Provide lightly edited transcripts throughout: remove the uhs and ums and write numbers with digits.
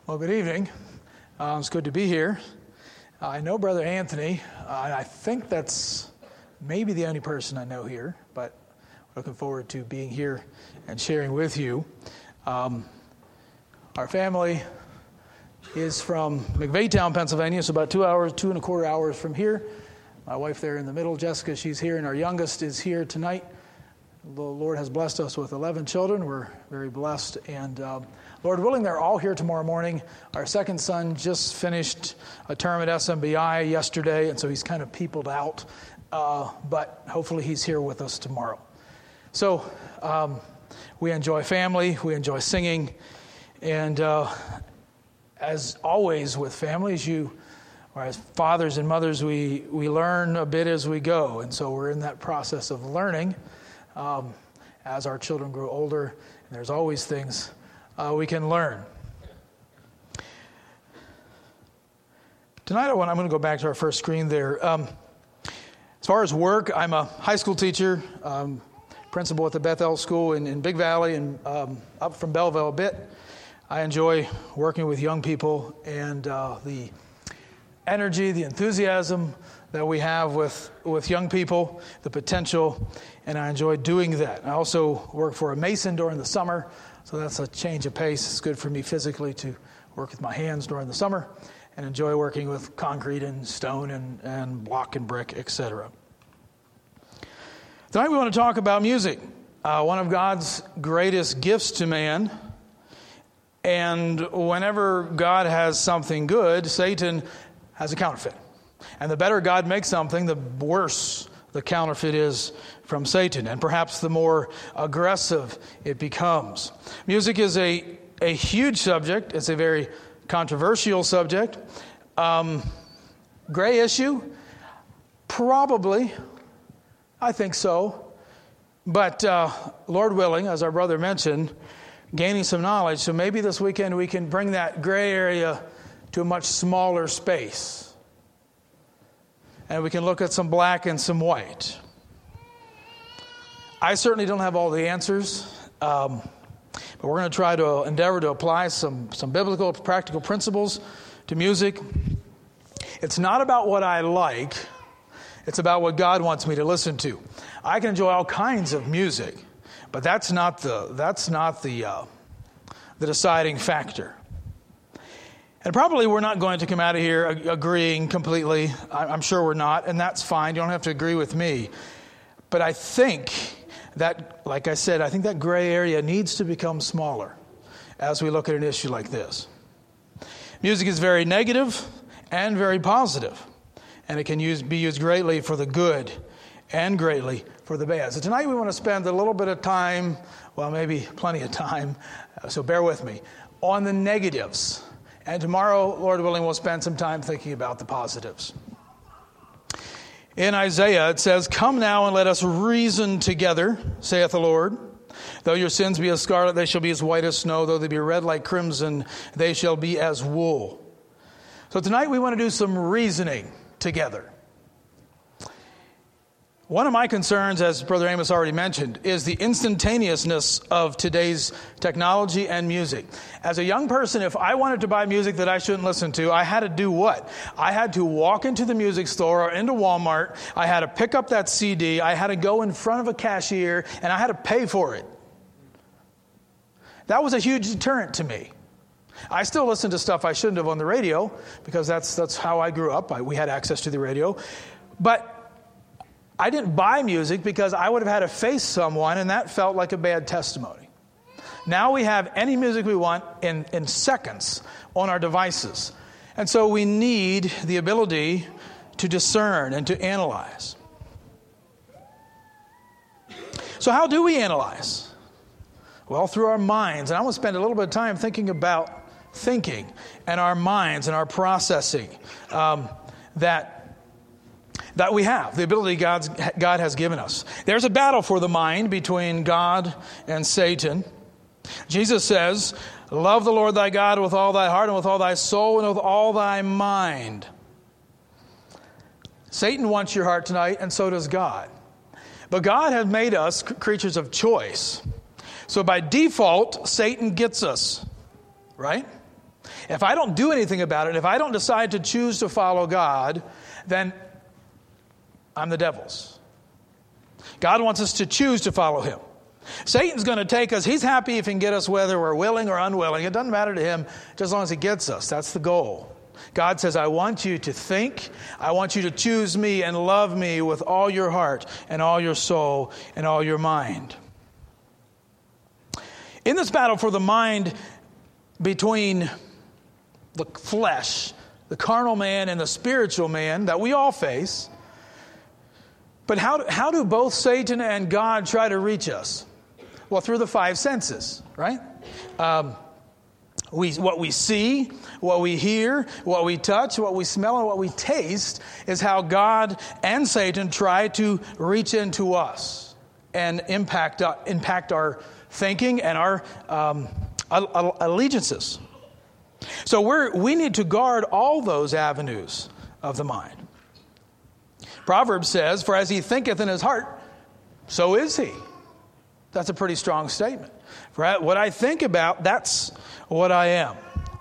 Well, good evening. It's good to be here. I know Brother Anthony. I think that's maybe the only person I know here, but looking forward to being here and sharing with you. Our family is from McVeigtown, Pennsylvania. It's about 2.25 hours from here. My wife there in the middle, Jessica, she's here, and our youngest is here tonight. The Lord has blessed us with 11 children. We're very blessed, and Lord willing, they're all here tomorrow morning. Our second son just finished a term at SMBI yesterday, and so he's kind of peopled out, but hopefully he's here with us tomorrow. So we enjoy family, we enjoy singing, and as always with families, or as fathers and mothers, we learn a bit as we go, and so we're in that process of learning as our children grow older, and there's always things we can learn. Tonight I'm going to go back to our first screen there. As far as work, I'm a high school teacher, principal at the Bethel School in Big Valley and up from Belleville a bit. I enjoy working with young people and the energy, the enthusiasm that we have with young people, the potential, and I enjoy doing that. I also work for a mason during the summer, so that's a change of pace. It's good for me physically to work with my hands during the summer and enjoy working with concrete and stone and block and brick, etc. Tonight we want to talk about music, one of God's greatest gifts to man. And whenever God has something good, Satan has a counterfeit. And the better God makes something, the worse the counterfeit is from Satan, and perhaps the more aggressive it becomes. Music is a huge subject. It's a very controversial subject. Gray issue? Probably. I think so. But Lord willing, as our brother mentioned, gaining some knowledge, so maybe this weekend we can bring that gray area to a much smaller space. And we can look at some black and some white. I certainly don't have all the answers, but we're going to try to endeavor to apply some biblical, practical principles to music. It's not about what I like. It's about what God wants me to listen to. I can enjoy all kinds of music, but that's not the deciding factor. And probably we're not going to come out of here agreeing completely. I'm sure we're not, and that's fine. You don't have to agree with me. But I think that, like I said, I think that gray area needs to become smaller as we look at an issue like this. Music is very negative and very positive, and it can be used greatly for the good and greatly for the bad. So tonight we want to spend a little bit of time, well, maybe plenty of time, so bear with me, on the negatives. And tomorrow, Lord willing, we'll spend some time thinking about the positives. In Isaiah, it says, "Come now and let us reason together, saith the Lord. Though your sins be as scarlet, they shall be as white as snow. Though they be red like crimson, they shall be as wool." So tonight we want to do some reasoning together. One of my concerns, as Brother Amos already mentioned, is the instantaneousness of today's technology and music. As a young person, if I wanted to buy music that I shouldn't listen to, I had to do what? I had to walk into the music store or into Walmart. I had to pick up that CD. I had to go in front of a cashier, and I had to pay for it. That was a huge deterrent to me. I still listen to stuff I shouldn't have on the radio because that's how I grew up. We had access to the radio. But I didn't buy music because I would have had to face someone, and that felt like a bad testimony. Now we have any music we want in seconds on our devices. And so we need the ability to discern and to analyze. So how do we analyze? Well, through our minds. And I want to spend a little bit of time thinking about thinking and our minds and our processing that we have, the ability God has given us. There's a battle for the mind between God and Satan. Jesus says, "Love the Lord thy God with all thy heart and with all thy soul and with all thy mind." Satan wants your heart tonight, and so does God. But God has made us creatures of choice. So by default, Satan gets us, right? If I don't do anything about it, if I don't decide to choose to follow God, then I'm the devil's. God wants us to choose to follow him. Satan's going to take us. He's happy if he can get us whether we're willing or unwilling. It doesn't matter to him just as long as he gets us. That's the goal. God says, I want you to think. I want you to choose me and love me with all your heart and all your soul and all your mind. In this battle for the mind between the flesh, the carnal man and the spiritual man that we all face, but how do both Satan and God try to reach us? Well, through the five senses, right? What we see, what we hear, what we touch, what we smell, and what we taste is how God and Satan try to reach into us and impact our thinking and our allegiances. So we need to guard all those avenues of the mind. Proverbs says, for as he thinketh in his heart, so is he. That's a pretty strong statement. For what I think about, that's what I am.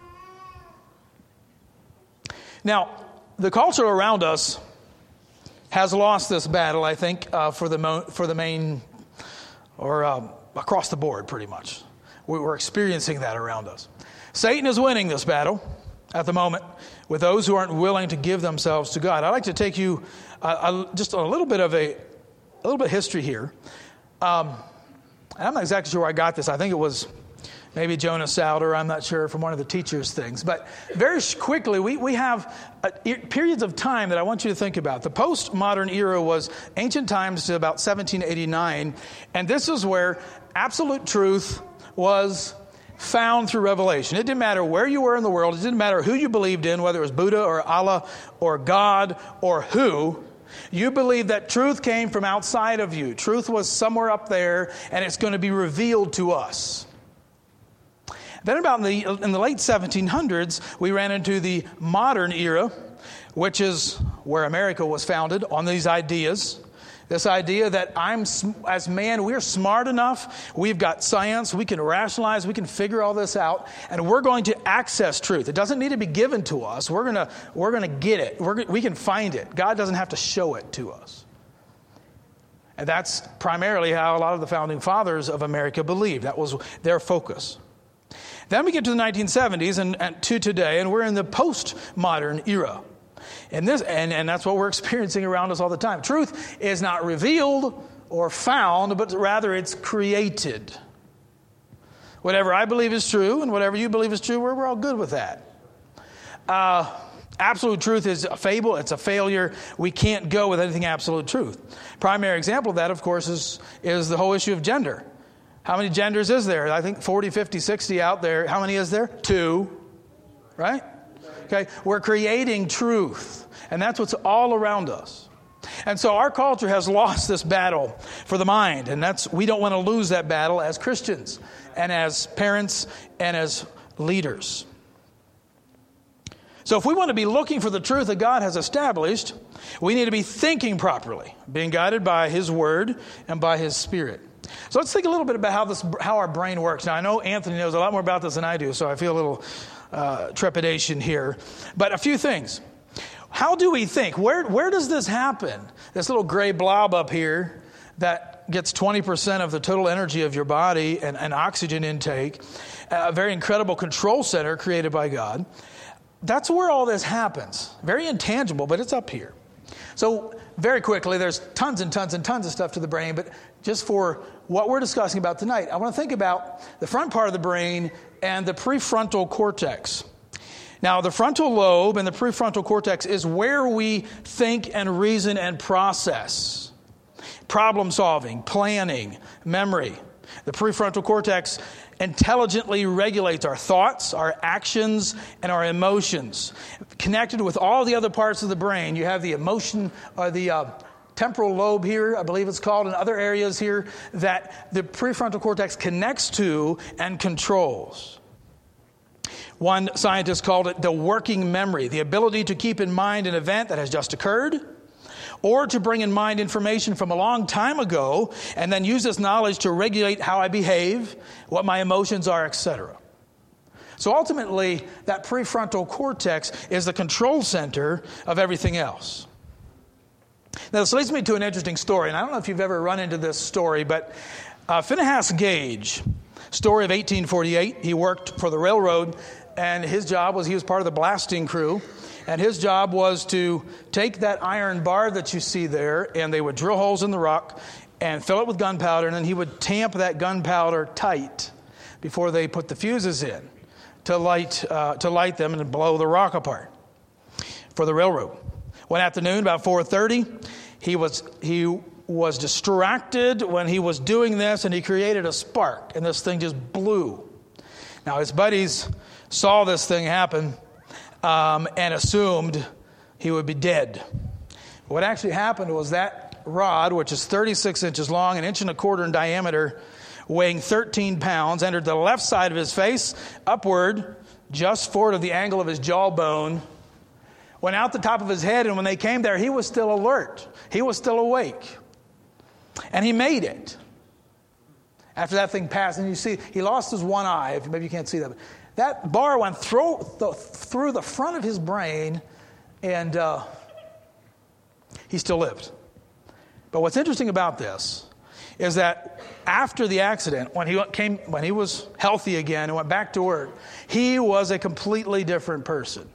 Now, the culture around us has lost this battle, I think, for the main, or across the board, pretty much. We're experiencing that around us. Satan is winning this battle at the moment with those who aren't willing to give themselves to God. I'd like to take you just a little bit of history here. And I'm not exactly sure where I got this. I think it was maybe Jonas Salter, I'm not sure, from one of the teachers' things. But very quickly, we have periods of time that I want you to think about. The postmodern era was ancient times to about 1789. And this is where absolute truth was found through revelation. It didn't matter where you were in the world. It didn't matter who you believed in, whether it was Buddha or Allah or God or who. You believed that truth came from outside of you. Truth was somewhere up there, and it's going to be revealed to us. Then about in the late 1700s, we ran into the modern era, which is where America was founded on these ideas. This idea that as man, we're smart enough, we've got science, we can rationalize, we can figure all this out, and we're going to access truth. It doesn't need to be given to us. We're gonna get it. We can find it. God doesn't have to show it to us. And that's primarily how a lot of the founding fathers of America believed. That was their focus. Then we get to the 1970s and to today, and we're in the postmodern era. And that's what we're experiencing around us all the time. Truth is not revealed or found, but rather it's created. Whatever I believe is true and whatever you believe is true, we're all good with that. Absolute truth is a fable. It's a failure. We can't go with anything absolute truth. Primary example of that, of course, is the whole issue of gender. How many genders is there? I think 40, 50, 60 out there. How many is there? 2, right? Okay, we're creating truth, and that's what's all around us. And so our culture has lost this battle for the mind, and we don't want to lose that battle as Christians and as parents and as leaders. So if we want to be looking for the truth that God has established, we need to be thinking properly, being guided by His Word and by His Spirit. So let's think a little bit about how our brain works. Now, I know Anthony knows a lot more about this than I do, so I feel a little trepidation here. But a few things. How do we think? Where does this happen? This little gray blob up here that gets 20% of the total energy of your body and oxygen intake, a very incredible control center created by God. That's where all this happens. Very intangible, but it's up here. So very quickly, there's tons and tons and tons of stuff to the brain, but just for what we're discussing about tonight, I want to think about the front part of the brain and the prefrontal cortex. Now, the frontal lobe and the prefrontal cortex is where we think and reason and process. Problem solving, planning, memory. The prefrontal cortex intelligently regulates our thoughts, our actions, and our emotions. Connected with all the other parts of the brain, you have the emotion, or the temporal lobe here, I believe it's called, and other areas here that the prefrontal cortex connects to and controls. One scientist called it the working memory, the ability to keep in mind an event that has just occurred, or to bring in mind information from a long time ago and then use this knowledge to regulate how I behave, what my emotions are, etc. So ultimately, that prefrontal cortex is the control center of everything else. Now, this leads me to an interesting story, and I don't know if you've ever run into this story, but Phinehas Gage, story of 1848, he worked for the railroad, and his job was, he was part of the blasting crew, and his job was to take that iron bar that you see there, and they would drill holes in the rock and fill it with gunpowder, and then he would tamp that gunpowder tight before they put the fuses in to light them and blow the rock apart for the railroad. One afternoon, about 4:30, he was distracted when he was doing this, and he created a spark, and this thing just blew. Now, his buddies saw this thing happen and assumed he would be dead. What actually happened was that rod, which is 36 inches long, 1.25 inches in diameter, weighing 13 pounds, entered the left side of his face, upward, just forward of the angle of his jawbone, went out the top of his head, and when they came there, he was still alert. He was still awake. And he made it. After that thing passed, and you see, he lost his one eye. Maybe you can't see that. But that bar went through the front of his brain, and he still lived. But what's interesting about this is that after the accident, when he was healthy again and went back to work, he was a completely different person.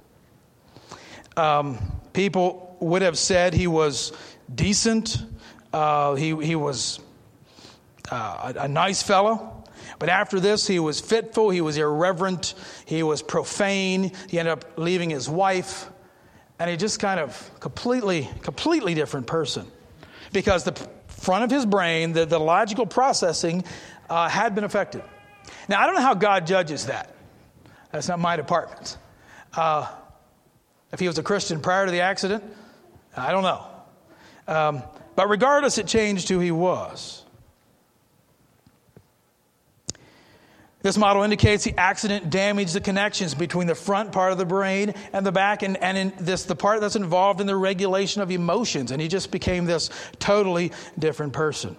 People would have said he was decent. He was a nice fellow. But after this, he was fitful. He was irreverent. He was profane. He ended up leaving his wife. And he just kind of completely different person. Because the front of his brain, the logical processing, had been affected. Now, I don't know how God judges that. That's not my department. If he was a Christian prior to the accident, I don't know. But regardless, it changed who he was. This model indicates the accident damaged the connections between the front part of the brain and the back, and in this, the part that's involved in the regulation of emotions. And he just became this totally different person.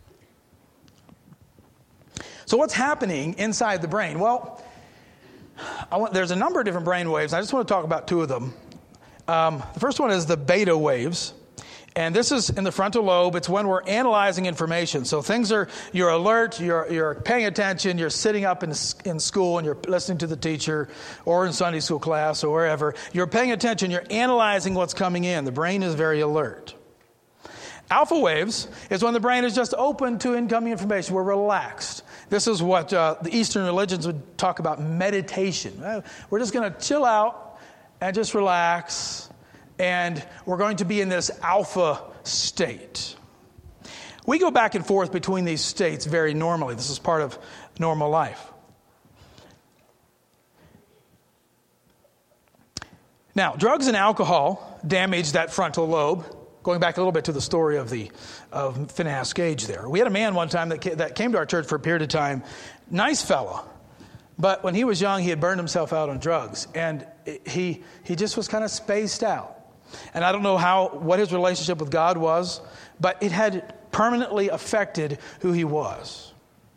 So what's happening inside the brain? Well, there's a number of different brain waves. I just want to talk about two of them. The first one is the beta waves. And this is in the frontal lobe. It's when we're analyzing information. So you're alert, you're paying attention, you're sitting up in school and you're listening to the teacher or in Sunday school class or wherever. You're paying attention, you're analyzing what's coming in. The brain is very alert. Alpha waves is when the brain is just open to incoming information. We're relaxed. This is what the Eastern religions would talk about meditation. We're just going to chill out and just relax. And we're going to be in this alpha state. We go back and forth between these states very normally. This is part of normal life. Now, drugs and alcohol damage that frontal lobe. Going back a little bit to the story of Phinehas Gage there. We had a man one time that came to our church for a period of time. Nice fella. But when he was young, he had burned himself out on drugs. And he just was kind of spaced out. And I don't know what his relationship with God was, but it had permanently affected who he was.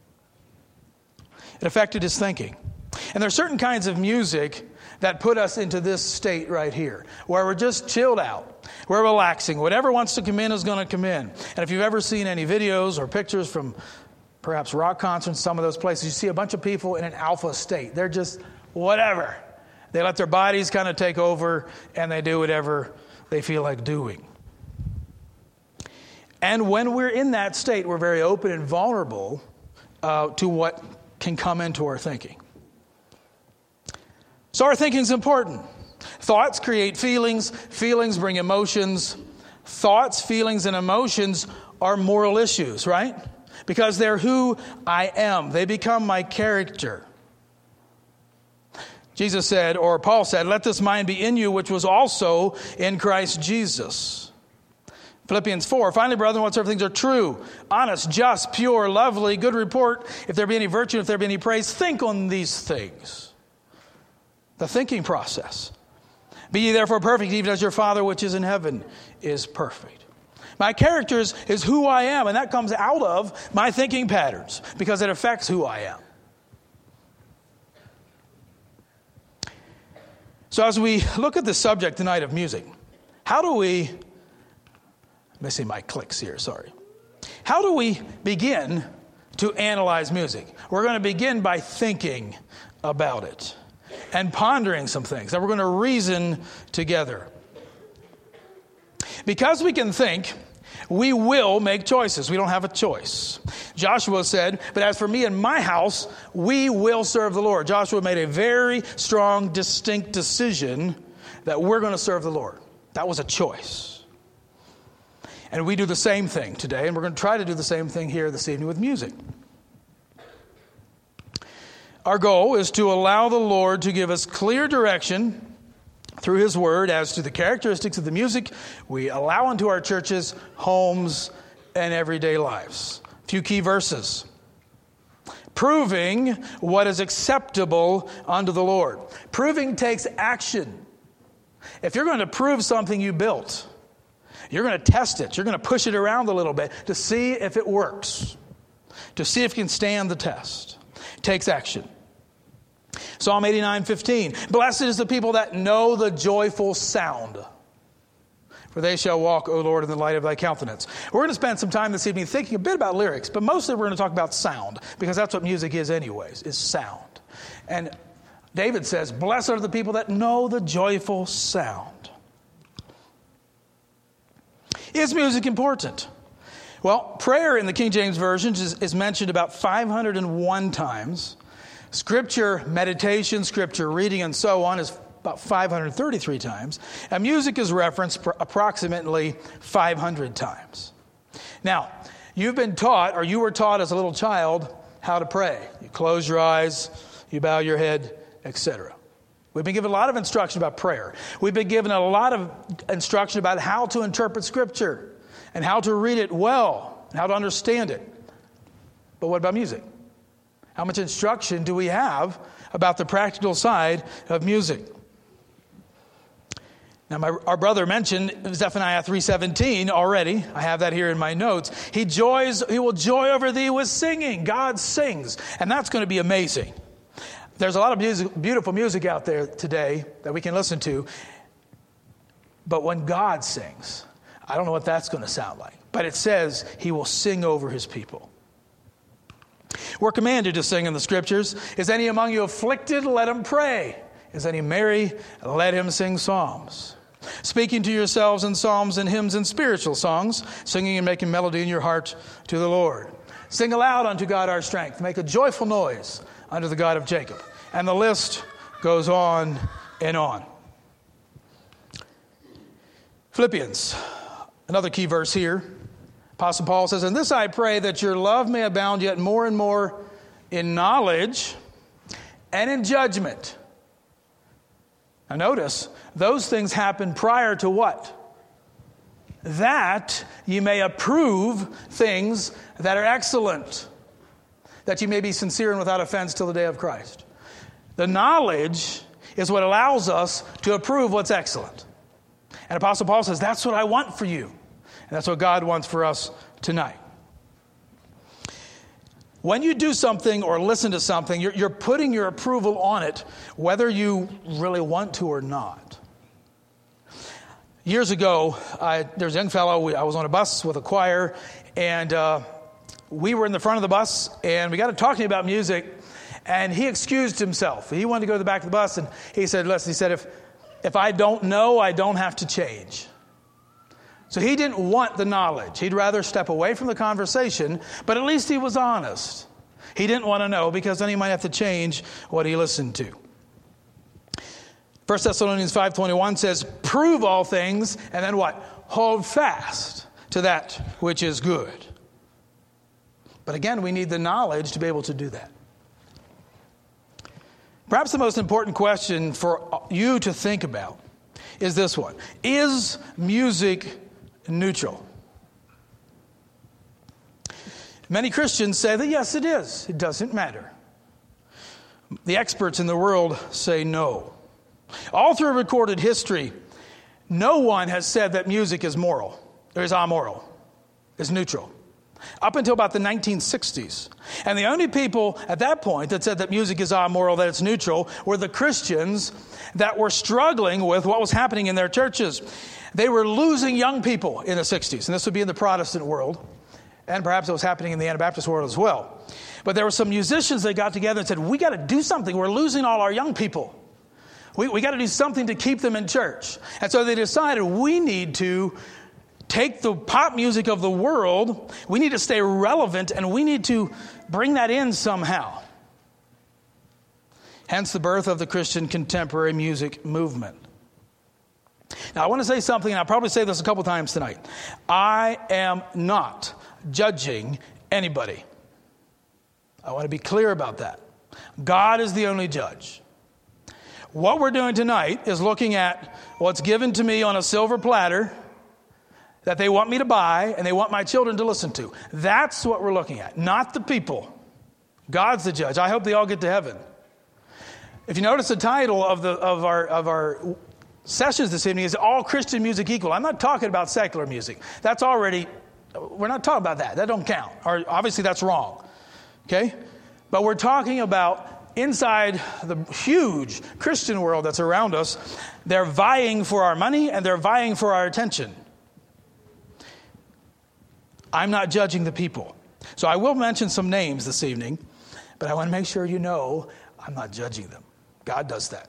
It affected his thinking. And there are certain kinds of music that put us into this state right here, where we're just chilled out. We're relaxing. Whatever wants to come in is going to come in. And if you've ever seen any videos or pictures from perhaps rock concerts, some of those places, you see a bunch of people in an alpha state. They're just whatever. They let their bodies kind of take over, and they do whatever they feel like doing. And when we're in that state, we're very open and vulnerable to what can come into our thinking. So our thinking is important. Thoughts create feelings. Feelings bring emotions. Thoughts, feelings, and emotions are moral issues, right? Because they're who I am. They become my character. Jesus said, or Paul said, let this mind be in you, which was also in Christ Jesus. Philippians 4, finally, brethren, whatsoever things are true, honest, just, pure, lovely, good report, if there be any virtue, if there be any praise, think on these things. The thinking process. Be ye therefore perfect, even as your Father which is in heaven is perfect. My character is who I am, and that comes out of my thinking patterns, because it affects who I am. So as we look at the subject tonight of music, how do we, missing my clicks here, sorry. How do we begin to analyze music? We're going to begin by thinking about it and pondering some things, and we're going to reason together. Because we can think, we will make choices. We don't have a choice. Joshua said, but as for me and my house, we will serve the Lord. Joshua made a very strong, distinct decision that we're going to serve the Lord. That was a choice. And we do the same thing today, and we're going to try to do the same thing here this evening with music. Our goal is to allow the Lord to give us clear direction through His Word as to the characteristics of the music we allow into our churches, homes, and everyday lives. A few key verses. Proving what is acceptable unto the Lord. Proving takes action. If you're going to prove something you built, you're going to test it. You're going to push it around a little bit to see if it works, to see if it can stand the test. It takes action. Psalm 89:15. Blessed is the people that know the joyful sound, for they shall walk, O Lord, in the light of thy countenance. We're going to spend some time this evening thinking a bit about lyrics, but mostly we're going to talk about sound, because that's what music is anyways, is sound. And David says, blessed are the people that know the joyful sound. Is music important? Well, prayer in the King James Version is mentioned about 501 times. Scripture meditation, scripture reading, and so on is about 533 times. And music is referenced approximately 500 times. Now, you've been taught, or you were taught as a little child, how to pray. You close your eyes, you bow your head, etc. We've been given a lot of instruction about prayer. We've been given a lot of instruction about how to interpret Scripture and how to read it well and how to understand it. But what about music? How much instruction do we have about the practical side of music? Now, our brother mentioned Zephaniah 3:17 already. I have that here in my notes. He will joy over thee with singing. God sings, and that's going to be amazing. There's a lot of music, beautiful music out there today that we can listen to. But when God sings, I don't know what that's going to sound like. But it says He will sing over His people. We're commanded to sing in the Scriptures. Is any among you afflicted? Let him pray. Is any merry? Let him sing psalms. Speaking to yourselves in psalms and hymns and spiritual songs, singing and making melody in your heart to the Lord. Sing aloud unto God our strength. Make a joyful noise unto the God of Jacob. And the list goes on and on. Philippians, another key verse here. Apostle Paul says, "In this I pray, that your love may abound yet more and more in knowledge and in judgment." Now notice, those things happen prior to what? That ye may approve things that are excellent, that ye may be sincere and without offense till the day of Christ. The knowledge is what allows us to approve what's excellent. And Apostle Paul says, that's what I want for you. And that's what God wants for us tonight. When you do something or listen to something, you're putting your approval on it, whether you really want to or not. Years ago, there was a young fellow, I was on a bus with a choir, and we were in the front of the bus, and we got to talking about music, and he excused himself. He wanted to go to the back of the bus, and he said, if I don't know, I don't have to change. So he didn't want the knowledge. He'd rather step away from the conversation, but at least he was honest. He didn't want to know, because then he might have to change what he listened to. 1 Thessalonians 5:21 says, prove all things, and then what? Hold fast to that which is good. But again, we need the knowledge to be able to do that. Perhaps the most important question for you to think about is this one. Is music neutral? Many Christians say that yes, it is. It doesn't matter. The experts in the world say no. All through recorded history, no one has said that music is moral, or is amoral, is neutral. up until about the 1960s. And the only people at that point that said that music is amoral, that it's neutral, were the Christians that were struggling with what was happening in their churches. They were losing young people in the 60s, and this would be in the Protestant world, and perhaps it was happening in the Anabaptist world as well. But there were some musicians that got together and said, we got to do something. We're losing all our young people. We got to do something to keep them in church. And so they decided we need to take the pop music of the world, we need to stay relevant, and we need to bring that in somehow. Hence the birth of the Christian contemporary music movement. Now, I want to say something, and I'll probably say this a couple times tonight. I am not judging anybody. I want to be clear about that. God is the only judge. What we're doing tonight is looking at what's given to me on a silver platter that they want me to buy and they want my children to listen to. That's what we're looking at, not the people. God's the judge. I hope they all get to heaven. If you notice, the title of our sessions this evening is All Christian Music Equal. I'm not talking about secular music. That's already, we're not talking about that. That don't count. Or obviously that's wrong. Okay? But we're talking about inside the huge Christian world that's around us. They're vying for our money and they're vying for our attention. I'm not judging the people. So I will mention some names this evening, but I want to make sure you know I'm not judging them. God does that.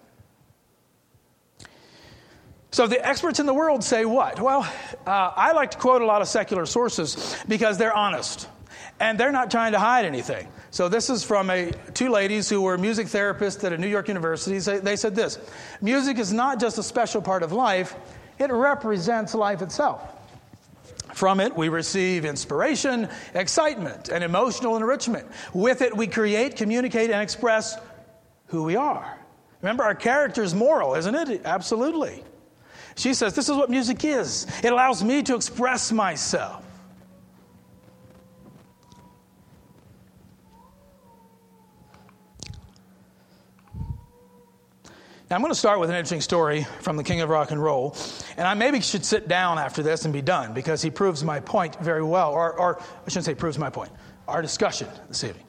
So the experts in the world say what? Well, I like to quote a lot of secular sources because they're honest and they're not trying to hide anything. So this is from two ladies who were music therapists at a New York university. They said this: music is not just a special part of life, it represents life itself. From it, we receive inspiration, excitement, and emotional enrichment. With it, we create, communicate, and express who we are. Remember, our character is moral, isn't it? Absolutely. She says, this is what music is. It allows me to express myself. Now, I'm going to start with an interesting story from the king of rock and roll. And I maybe should sit down after this and be done because he proves my point very well. Or I shouldn't say proves my point. Our discussion this evening.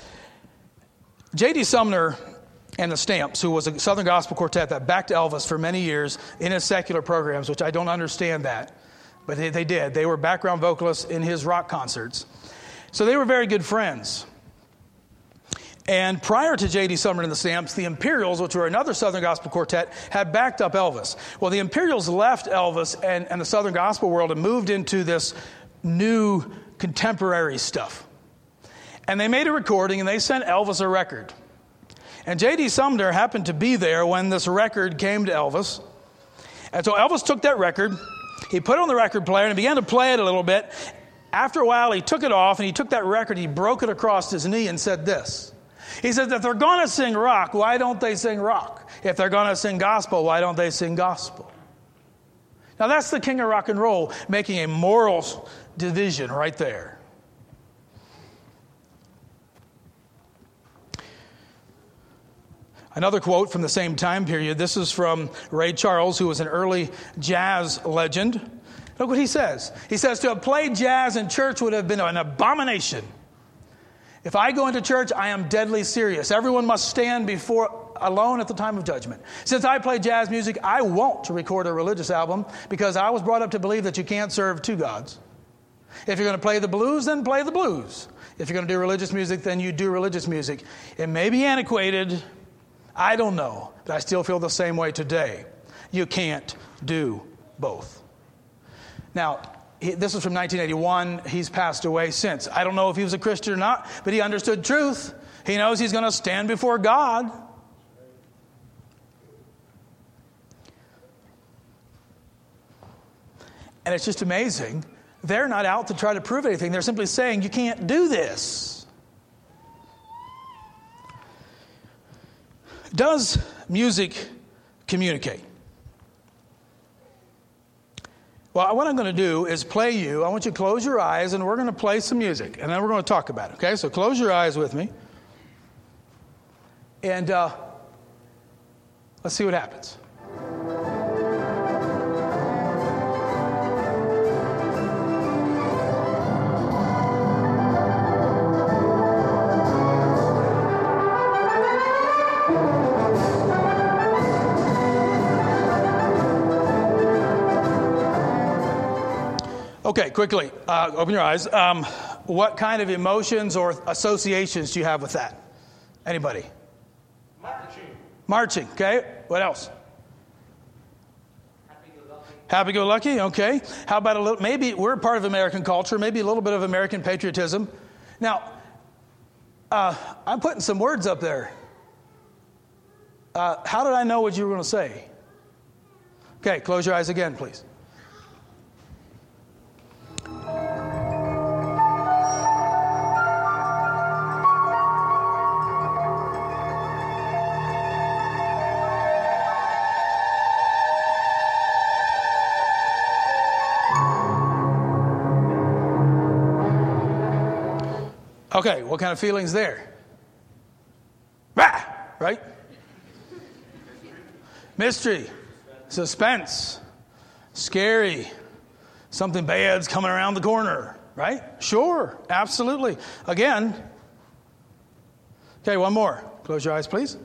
J.D. Sumner and the Stamps, who was a Southern Gospel quartet that backed Elvis for many years in his secular programs, which I don't understand that, but they did. They were background vocalists in his rock concerts. So they were very good friends. And prior to J.D. Sumner and the Stamps, the Imperials, which were another Southern Gospel quartet, had backed up Elvis. Well, the Imperials left Elvis and the Southern Gospel world and moved into this new contemporary stuff. And they made a recording and they sent Elvis a record. And J.D. Sumner happened to be there when this record came to Elvis. And so Elvis took that record, he put it on the record player and began to play it a little bit. After a while, he took it off and he took that record, he broke it across his knee and said this. He said, if they're going to sing rock, why don't they sing rock? If they're going to sing gospel, why don't they sing gospel? Now that's the king of rock and roll making a moral division right there. Another quote from the same time period. This is from Ray Charles, who was an early jazz legend. Look what he says. He says, to have played jazz in church would have been an abomination. If I go into church, I am deadly serious. Everyone must stand alone at the time of judgment. Since I play jazz music, I won't record a religious album because I was brought up to believe that you can't serve two gods. If you're going to play the blues, then play the blues. If you're going to do religious music, then you do religious music. It may be antiquated. I don't know, but I still feel the same way today. You can't do both. Now, this is from 1981. He's passed away since. I don't know if he was a Christian or not, but he understood truth. He knows he's going to stand before God. And it's just amazing. They're not out to try to prove anything. They're simply saying, you can't do this. Does music communicate? Well, what I'm going to do is play you. I want you to close your eyes, and we're going to play some music, and then we're going to talk about it, okay? So close your eyes with me, and let's see what happens. Okay, quickly, open your eyes. What kind of emotions or associations do you have with that? Anybody? Marching, okay. What else? Happy-go-lucky, okay. How about a little, maybe we're part of American culture, maybe a little bit of American patriotism. Now, I'm putting some words up there. How did I know what you were going to say? Okay, close your eyes again, please. Okay, what kind of feelings there? Rah! Right? Mystery, suspense, scary, something bad's coming around the corner, right? Sure, absolutely. Again, okay, one more. Close your eyes, please.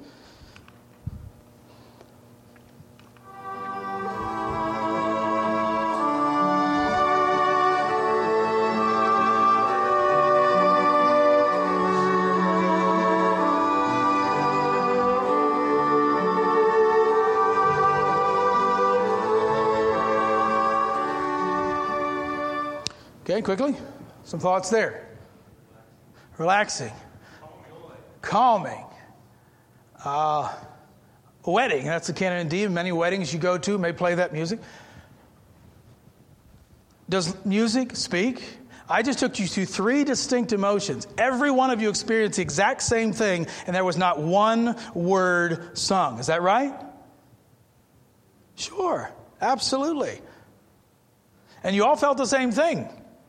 Okay, quickly. Some thoughts there. Relaxing. Calming. Wedding. That's the canon in D. Many weddings you go to may play that music. Does music speak? I just took you through 3 distinct emotions. Every one of you experienced the exact same thing, and there was not one word sung. Is that right? Sure. Absolutely. And you all felt the same thing.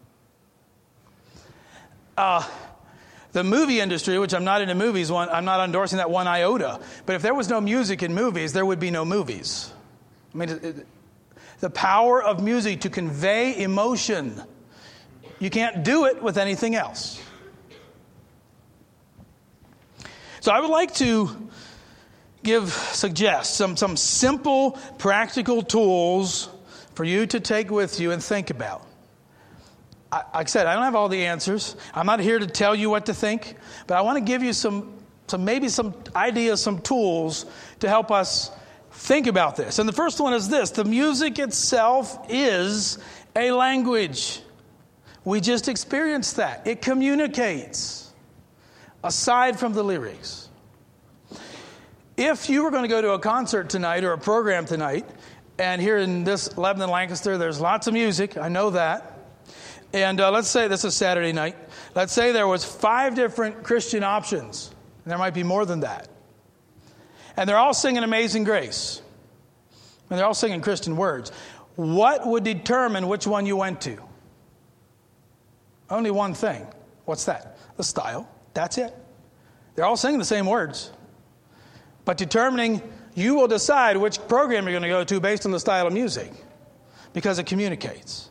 The movie industry, which I'm not into movies, I'm not endorsing that one iota. But if there was no music in movies, there would be no movies. I mean, the power of music to convey emotion, you can't do it with anything else. So I would like to suggest some simple, practical tools for you to take with you and think about. Like I said, I don't have all the answers. I'm not here to tell you what to think, but I want to give you some ideas, some tools to help us think about this. And the first one is this: the music itself is a language. We just experienced that. It communicates, aside from the lyrics. If you were going to go to a concert tonight or a program tonight, and here in this Lebanon, Lancaster, there's lots of music. I know that. And let's say this is Saturday night. Let's say there was 5 different Christian options. And there might be more than that. And they're all singing Amazing Grace. And they're all singing Christian words. What would determine which one you went to? Only one thing. What's that? The style. That's it. They're all singing the same words. But you will decide which program you're going to go to based on the style of music. Because it communicates.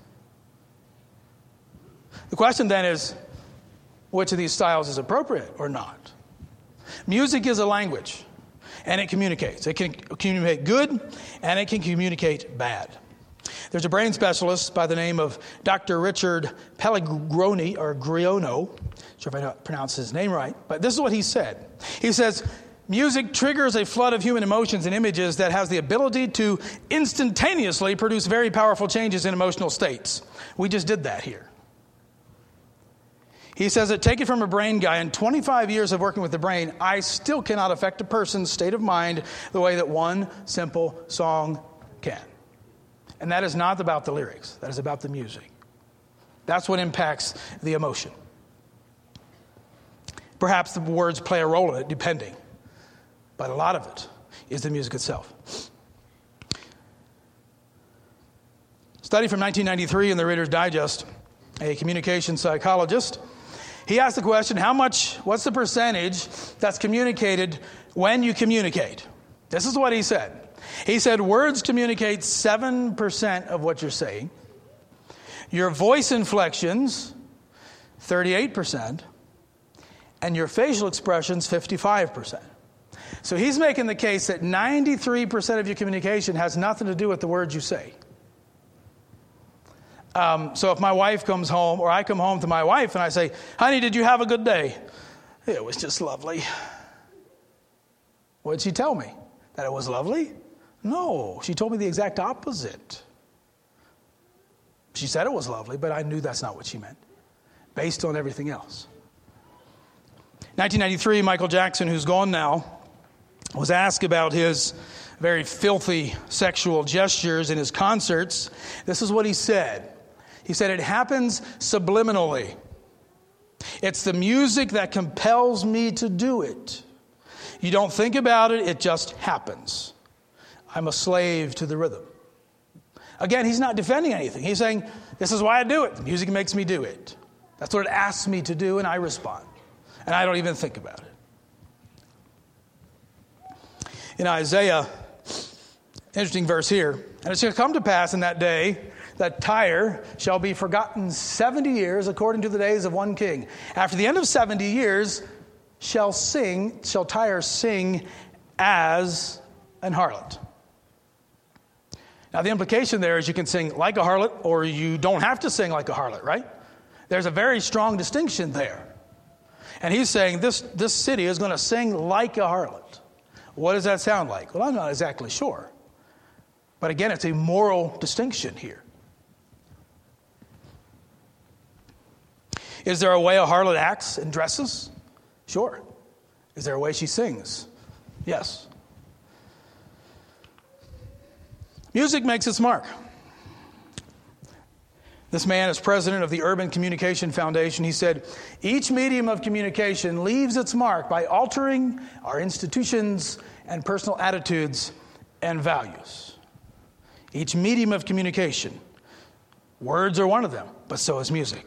The question then is, which of these styles is appropriate or not? Music is a language, and it communicates. It can communicate good, and it can communicate bad. There's a brain specialist by the name of Dr. Richard Pellegrino, or Griono. Not sure if I pronounced his name right, but this is what he said. He says, music triggers a flood of human emotions and images that has the ability to instantaneously produce very powerful changes in emotional states. We just did that here. He says that, take it from a brain guy, in 25 years of working with the brain, I still cannot affect a person's state of mind the way that one simple song can. And that is not about the lyrics. That is about the music. That's what impacts the emotion. Perhaps the words play a role in it, depending. But a lot of it is the music itself. Study from 1993 in the Reader's Digest, a communication psychologist, he asked the question, what's the percentage that's communicated when you communicate? This is what he said. He said, words communicate 7% of what you're saying. Your voice inflections, 38%. And your facial expressions, 55%. So he's making the case that 93% of your communication has nothing to do with the words you say. So if my wife comes home, or I come home to my wife and I say, honey, did you have a good day? It was just lovely. What did she tell me? That it was lovely? No, she told me the exact opposite. She said it was lovely, but I knew that's not what she meant, based on everything else. 1993, Michael Jackson, who's gone now, was asked about his very filthy sexual gestures in his concerts. This is what he said. He said, it happens subliminally. It's the music that compels me to do it. You don't think about it, it just happens. I'm a slave to the rhythm. Again, he's not defending anything. He's saying, this is why I do it. The music makes me do it. That's what it asks me to do, and I respond. And I don't even think about it. In Isaiah, interesting verse here. And it shall come to pass in that day that Tyre shall be forgotten 70 years according to the days of one king. After the end of 70 years shall Tyre sing as an harlot. Now the implication there is you can sing like a harlot or you don't have to sing like a harlot, right? There's a very strong distinction there. And he's saying this city is going to sing like a harlot. What does that sound like? Well, I'm not exactly sure. But again, it's a moral distinction here. Is there a way a harlot acts and dresses? Sure. Is there a way she sings? Yes. Music makes its mark. This man is president of the Urban Communication Foundation. He said, each medium of communication leaves its mark by altering our institutions and personal attitudes and values. Each medium of communication. Words are one of them, but so is music.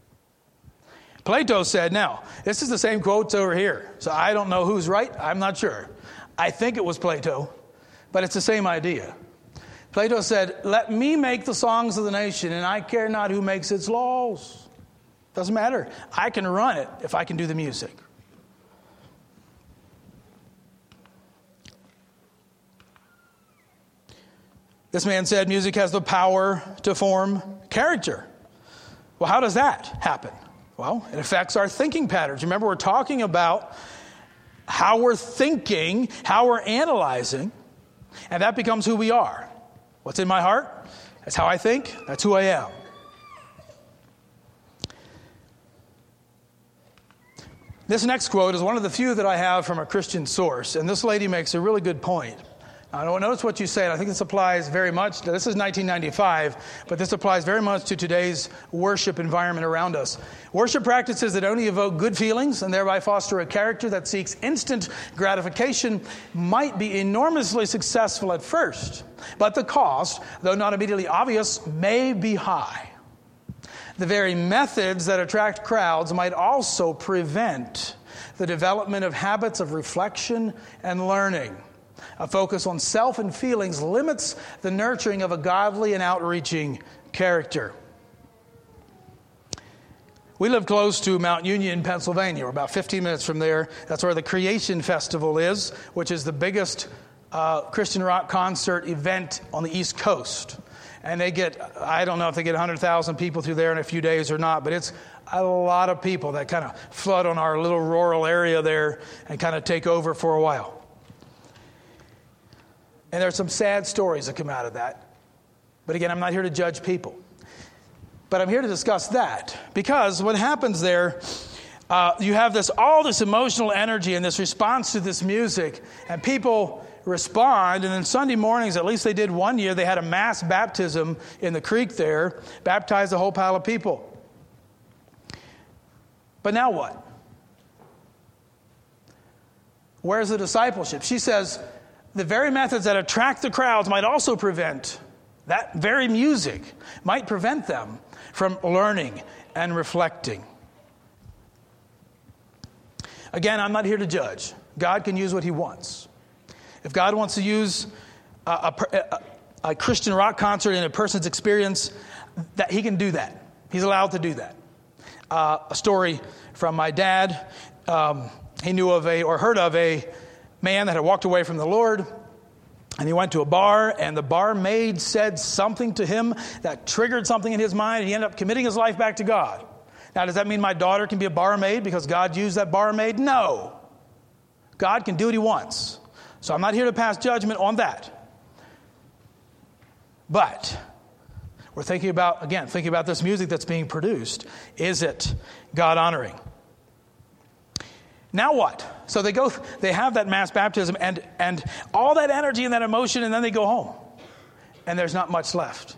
Plato said, now, this is the same quotes over here, so I don't know who's right. I'm not sure. I think it was Plato, but it's the same idea. Plato said, let me make the songs of the nation, and I care not who makes its laws. Doesn't matter. I can run it if I can do the music. This man said music has the power to form character. Well, how does that happen? Well, it affects our thinking patterns. Remember, we're talking about how we're thinking, how we're analyzing, and that becomes who we are. What's in my heart? That's how I think. That's who I am. This next quote is one of the few that I have from a Christian source, and this lady makes a really good point. I don't notice what you said. I think this applies very much. This is 1995, but this applies very much to today's worship environment around us. Worship practices that only evoke good feelings and thereby foster a character that seeks instant gratification might be enormously successful at first, but the cost, though not immediately obvious, may be high. The very methods that attract crowds might also prevent the development of habits of reflection and learning. A focus on self and feelings limits the nurturing of a godly and outreaching character. We live close to Mount Union, Pennsylvania. We're about 15 minutes from there. That's where the Creation Festival is, which is the biggest Christian rock concert event on the East Coast. And they get, I don't know if they get 100,000 people through there in a few days or not, but it's a lot of people that kind of flood on our little rural area there and kind of take over for a while. And there are some sad stories that come out of that. But again, I'm not here to judge people. But I'm here to discuss that. Because what happens there, you have all this emotional energy and this response to this music. And people respond. And then Sunday mornings, at least they did one year, they had a mass baptism in the creek there. Baptized a whole pile of people. But now what? Where's the discipleship? She says, the very methods that attract the crowds might also prevent, that very music might prevent them from learning and reflecting. Again, I'm not here to judge. God can use what he wants. If God wants to use a Christian rock concert in a person's experience, that he can do that. He's allowed to do that. A story from my dad. He knew of or heard of a man that had walked away from the Lord. And he went to a bar, and the barmaid said something to him that triggered something in his mind, and he ended up committing his life back to God. Now, does that mean my daughter can be a barmaid because God used that barmaid? No. God can do what he wants. So I'm not here to pass judgment on that. But we're thinking about this music that's being produced. Is it God-honoring? Now what? So they have that mass baptism and all that energy and that emotion, and then they go home. And there's not much left.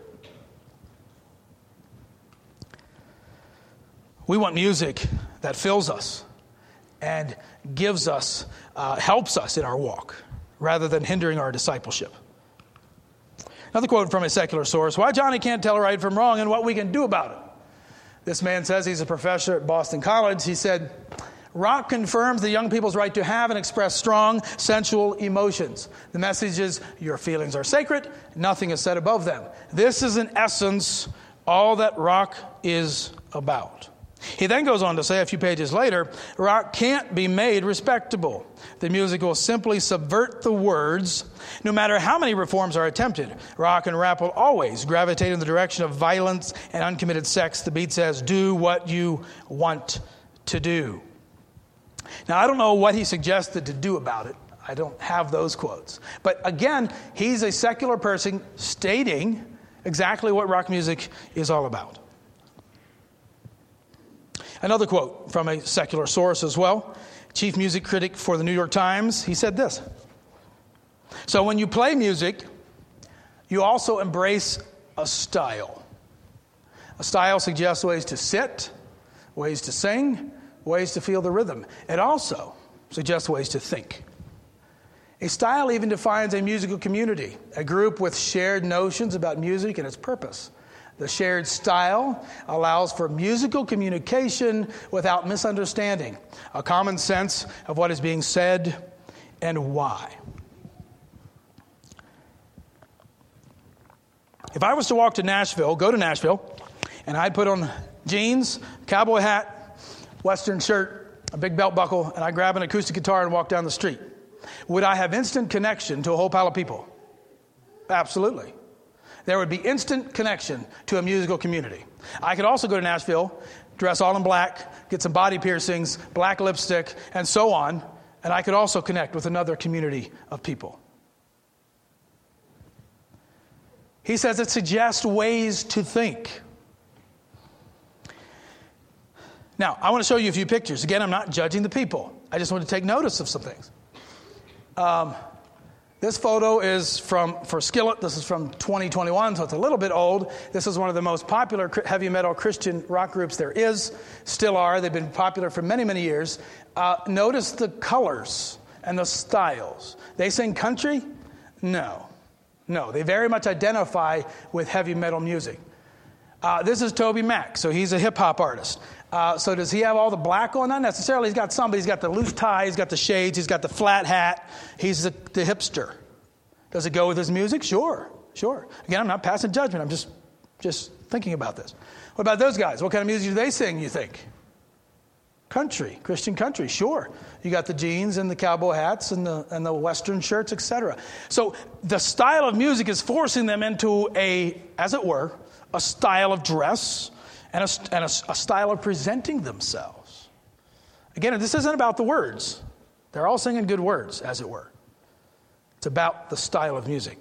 We want music that fills us and gives us, helps us in our walk, rather than hindering our discipleship. Another quote from a secular source: "Why Johnny can't tell right from wrong and what we can do about it." This man says, he's a professor at Boston College. He said, "Rock confirms the young people's right to have and express strong, sensual emotions. The message is, your feelings are sacred. Nothing is said above them. This is, in essence, all that rock is about." He then goes on to say a few pages later, rock can't be made respectable. The music will simply subvert the words. No matter how many reforms are attempted, rock and rap will always gravitate in the direction of violence and uncommitted sex. The beat says, do what you want to do. Now, I don't know what he suggested to do about it. I don't have those quotes. But again, he's a secular person stating exactly what rock music is all about. Another quote from a secular source as well. Chief music critic for the New York Times. He said this: "So when you play music, you also embrace a style. A style suggests ways to sit, ways to sing, ways to feel the rhythm. It also suggests ways to think. A style even defines a musical community, a group with shared notions about music and its purpose. The shared style allows for musical communication without misunderstanding, a common sense of what is being said and why." If I was to go to Nashville, and I'd put on jeans, cowboy hat, Western shirt, a big belt buckle, and I grab an acoustic guitar and walk down the street, would I have instant connection to a whole pile of people? Absolutely. There would be instant connection to a musical community. I could also go to Nashville, dress all in black, get some body piercings, black lipstick, and so on, and I could also connect with another community of people. He says it suggests ways to think. Now, I want to show you a few pictures. Again, I'm not judging the people. I just want to take notice of some things. This photo is for Skillet. This is from 2021, so it's a little bit old. This is one of the most popular heavy metal Christian rock groups there is, still are. They've been popular for many, many years. Notice the colors and the styles. They sing country? No. They very much identify with heavy metal music. This is Toby Mac, so he's a hip-hop artist. So does he have all the black on? Not necessarily. He's got some, but he's got the loose tie, he's got the shades, he's got the flat hat. He's the hipster. Does it go with his music? Sure. Again, I'm not passing judgment. I'm just thinking about this. What about those guys? What kind of music do they sing, you think? Country, Christian country, sure. You got the jeans and the cowboy hats and the Western shirts, etc. So the style of music is forcing them into as it were, a style of dress and a style of presenting themselves. Again, this isn't about the words. They're all singing good words, as it were. It's about the style of music.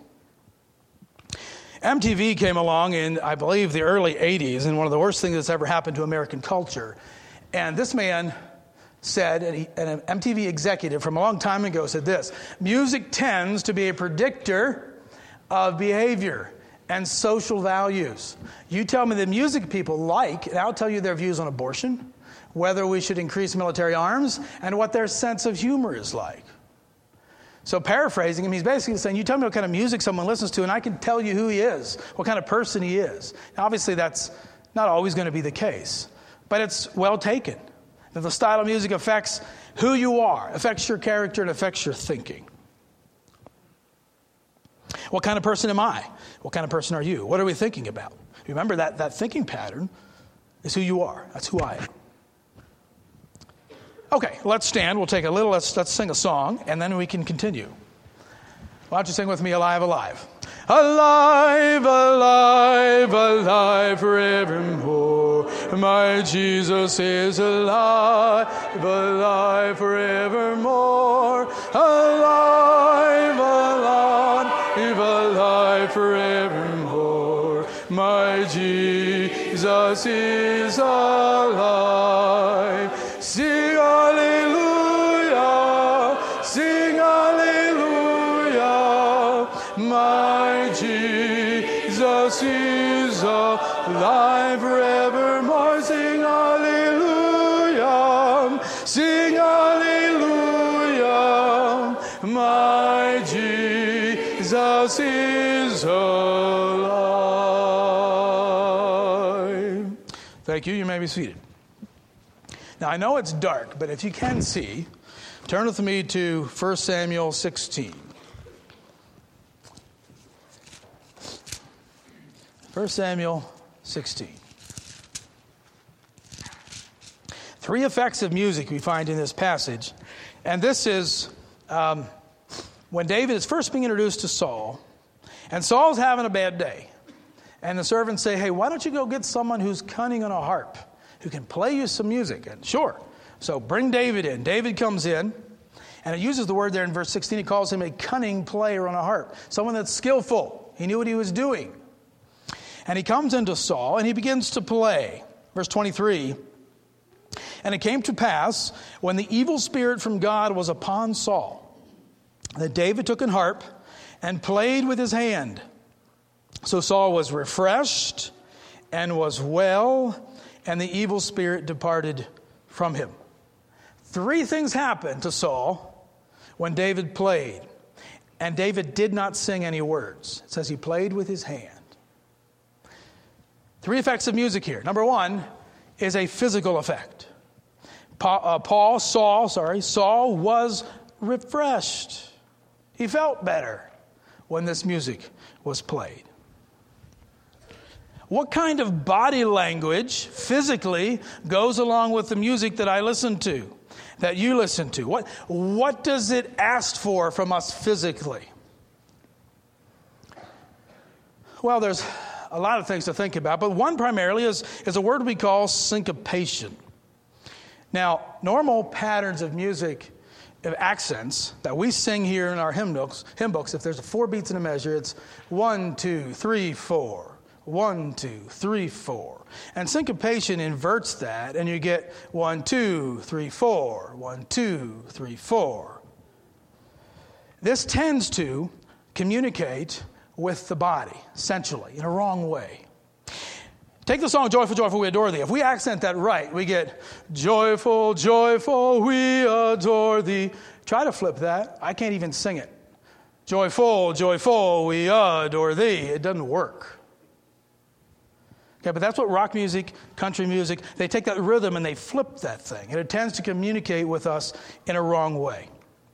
MTV came along in, I believe, the early 80s, and one of the worst things that's ever happened to American culture. And this man said, an MTV executive from a long time ago said this: music tends to be a predictor of behavior and social values. You tell me the music people like, and I'll tell you their views on abortion, whether we should increase military arms, and what their sense of humor is like. So paraphrasing him, he's basically saying, you tell me what kind of music someone listens to, and I can tell you who he is, what kind of person he is. Now, obviously, that's not always going to be the case, but it's well taken. That the style of music affects who you are, affects your character, and affects your thinking. What kind of person am I? What kind of person are you? What are we thinking about? Remember that thinking pattern is who you are. That's who I am. Okay, let's stand. We'll take let's sing a song, and then we can continue. Why don't you sing with me, Alive, Alive? Alive, alive, alive forevermore. My Jesus is alive, alive forevermore. Alive, alive, alive forevermore. My Jesus is alive. Sing hallelujah, sing hallelujah. My Jesus is alive forevermore. Sing hallelujah, sing hallelujah. My Jesus is alive. Thank you. You may be seated. Now, I know it's dark, but if you can see, turn with me to 1 Samuel 16. 1 Samuel 16. Three effects of music we find in this passage. And this is when David is first being introduced to Saul. And Saul's having a bad day. And the servants say, hey, why don't you go get someone who's cunning on a harp, who can play you some music? And sure. So bring David in. David comes in. And it uses the word there in verse 16. He calls him a cunning player on a harp. Someone that's skillful. He knew what he was doing. And he comes into Saul and he begins to play. Verse 23. And it came to pass when the evil spirit from God was upon Saul, that David took an harp and played with his hand. So Saul was refreshed and was well, and the evil spirit departed from him. Three things happened to Saul when David played. And David did not sing any words. It says he played with his hand. Three effects of music here. Number one is a physical effect. Saul was refreshed. He felt better when this music was played. What kind of body language physically goes along with the music that I listen to, that you listen to? What does it ask for from us physically? Well, there's a lot of things to think about, but one primarily is a word we call syncopation. Now, normal patterns of music, of accents that we sing here in our hymn books, if there's 4 beats in a measure, it's 1, 2, 3, 4. 1, 2, 3, 4. And syncopation inverts that, and you get 1, 2, 3, 4. 1, 2, 3, 4. This tends to communicate with the body, essentially, in a wrong way. Take the song, Joyful, Joyful, We Adore Thee. If we accent that right, we get, Joyful, joyful, we adore Thee. Try to flip that. I can't even sing it. Joyful, joyful, we adore Thee. It doesn't work. Okay, but that's what rock music, country music, they take that rhythm and they flip that thing. And it tends to communicate with us in a wrong way.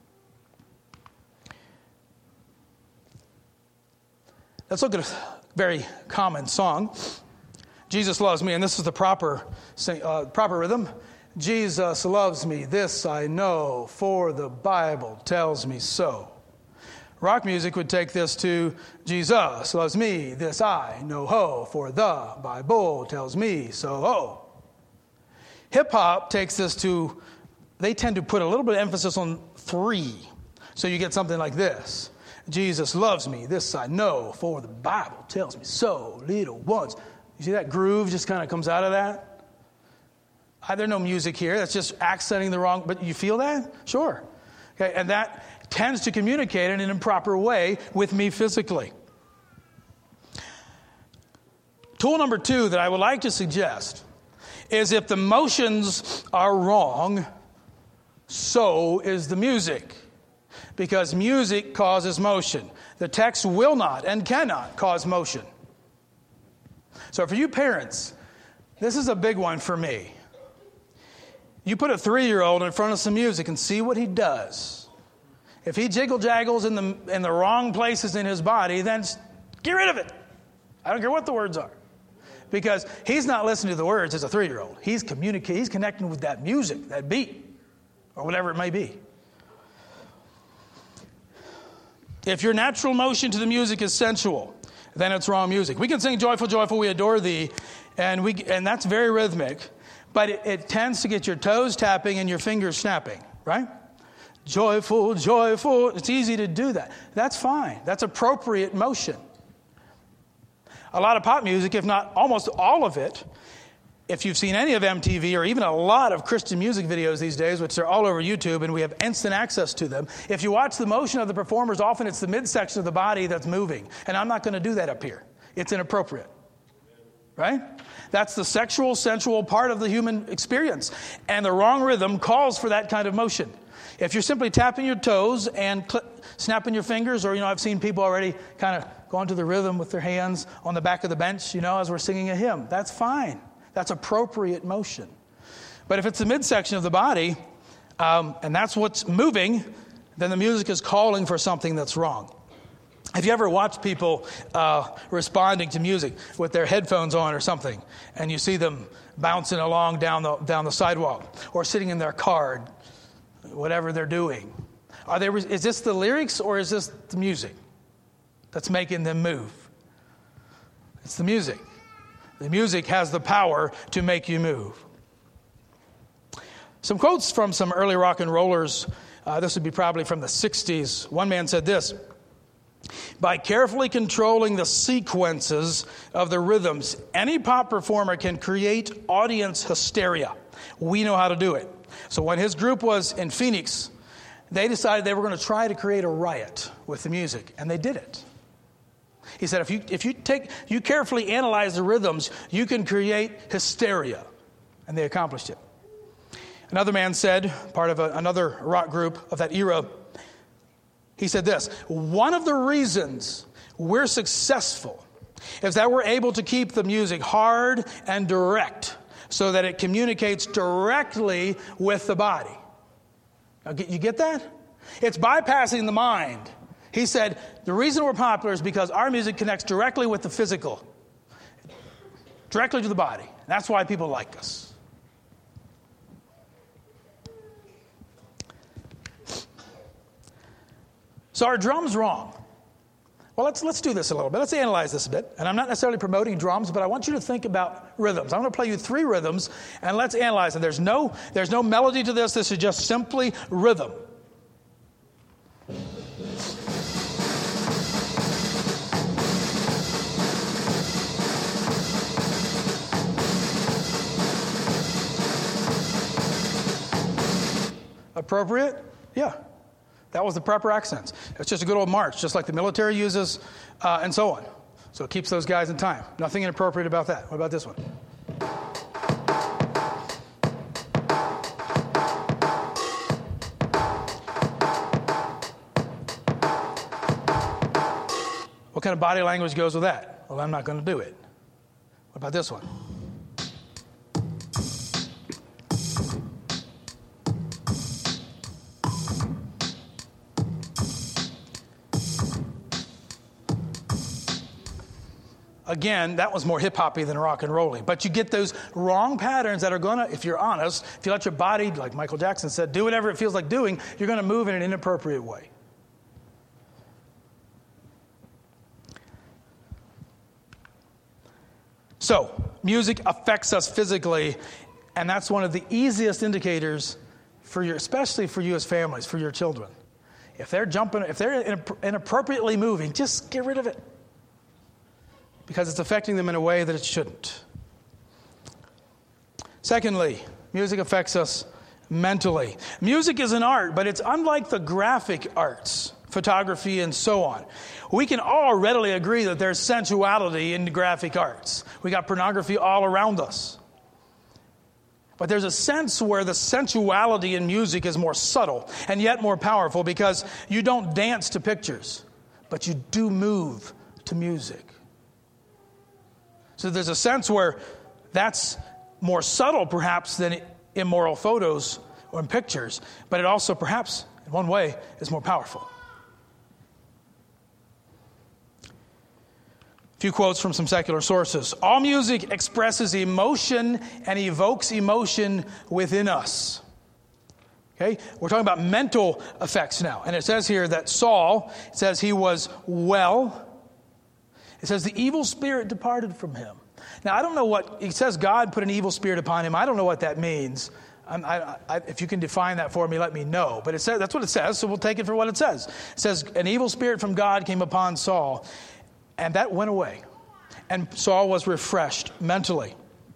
Let's look at a very common song. Jesus loves me, and this is the proper rhythm. Jesus loves me, this I know, for the Bible tells me so. Rock music would take this to, Jesus loves me, this I know, ho, for the Bible tells me so, ho. Hip-hop takes this to, they tend to put a little bit of emphasis on 3. So you get something like this. Jesus loves me, this I know, for the Bible tells me so, little ones. You see that groove just kind of comes out of that? There's no music here. That's just accenting the wrong, but you feel that? Sure. Okay, and that tends to communicate in an improper way with me physically. Tool number 2 that I would like to suggest is if the motions are wrong, so is the music. Because music causes motion. The text will not and cannot cause motion. So for you parents, this is a big one for me. You put a 3-year-old in front of some music and see what he does. If he jiggle-jaggles in the wrong places in his body, then get rid of it. I don't care what the words are. Because he's not listening to the words as a 3-year-old. He's connecting with that music, that beat, or whatever it may be. If your natural motion to the music is sensual, then it's wrong music. We can sing Joyful, Joyful, We Adore Thee, and that's very rhythmic, but it tends to get your toes tapping and your fingers snapping, right? Joyful, joyful. It's easy to do that. That's fine. That's appropriate motion. A lot of pop music, if not almost all of it, if you've seen any of MTV or even a lot of Christian music videos these days, which are all over YouTube and we have instant access to them, if you watch the motion of the performers, often it's the midsection of the body that's moving. And I'm not going to do that up here. It's inappropriate. Right? That's the sexual, sensual part of the human experience. And the wrong rhythm calls for that kind of motion. If you're simply tapping your toes and snapping your fingers, or, I've seen people already kind of going to the rhythm with their hands on the back of the bench, as we're singing a hymn, that's fine. That's appropriate motion. But if it's the midsection of the body, and that's what's moving, then the music is calling for something that's wrong. Have you ever watched people responding to music with their headphones on or something, and you see them bouncing along down the sidewalk, or sitting in their car, whatever they're doing? Is this the lyrics, or is this the music that's making them move? It's the music. The music has the power to make you move. Some quotes from some early rock and rollers. This would be probably from the 60s. One man said this: "By carefully controlling the sequences of the rhythms, any pop performer can create audience hysteria. We know how to do it." So when his group was in Phoenix, they decided they were going to try to create a riot with the music, and they did it. He said, if you carefully analyze the rhythms, you can create hysteria. And they accomplished it. Another man said, part of another rock group of that era, he said this: "One of the reasons we're successful is that we're able to keep the music hard and direct so that it communicates directly with the body." Now, you get that? It's bypassing the mind. He said, the reason we're popular is because our music connects directly with the physical, directly to the body. That's why people like us. So are drums wrong? Well, let's do this a little bit. Let's analyze this a bit. And I'm not necessarily promoting drums, but I want you to think about rhythms. I'm going to play you 3 rhythms, and let's analyze them. There's no melody to this. This is just simply rhythm. Appropriate? Yeah. That was the proper accents. It's just a good old march, just like the military uses, and so on. So it keeps those guys in time. Nothing inappropriate about that. What about this one? What kind of body language goes with that? Well, I'm not going to do it. What about this one? Again, that was more hip-hoppy than rock and rolling. But you get those wrong patterns that are going to, if you're honest, if you let your body, like Michael Jackson said, do whatever it feels like doing, you're going to move in an inappropriate way. So, music affects us physically, and that's one of the easiest indicators especially for you as families, for your children. If they're jumping, if they're inappropriately moving, just get rid of it, because it's affecting them in a way that it shouldn't. Secondly, music affects us mentally. Music is an art, but it's unlike the graphic arts, photography and so on. We can all readily agree that there's sensuality in the graphic arts. We got pornography all around us. But there's a sense where the sensuality in music is more subtle and yet more powerful, because you don't dance to pictures, but you do move to music. So there's a sense where that's more subtle, perhaps, than immoral photos or pictures, but it also, perhaps, in one way, is more powerful. A few quotes from some secular sources. All music expresses emotion and evokes emotion within us. Okay? We're talking about mental effects now. And it says here that Saul, it says he was well. It says the evil spirit departed from him. Now, I don't know what, it says God put an evil spirit upon him. I don't know what that means. If you can define that for me, let me know. But it says, that's what it says, so we'll take it for what it says. It says, an evil spirit from God came upon Saul, and that went away. And Saul was refreshed mentally.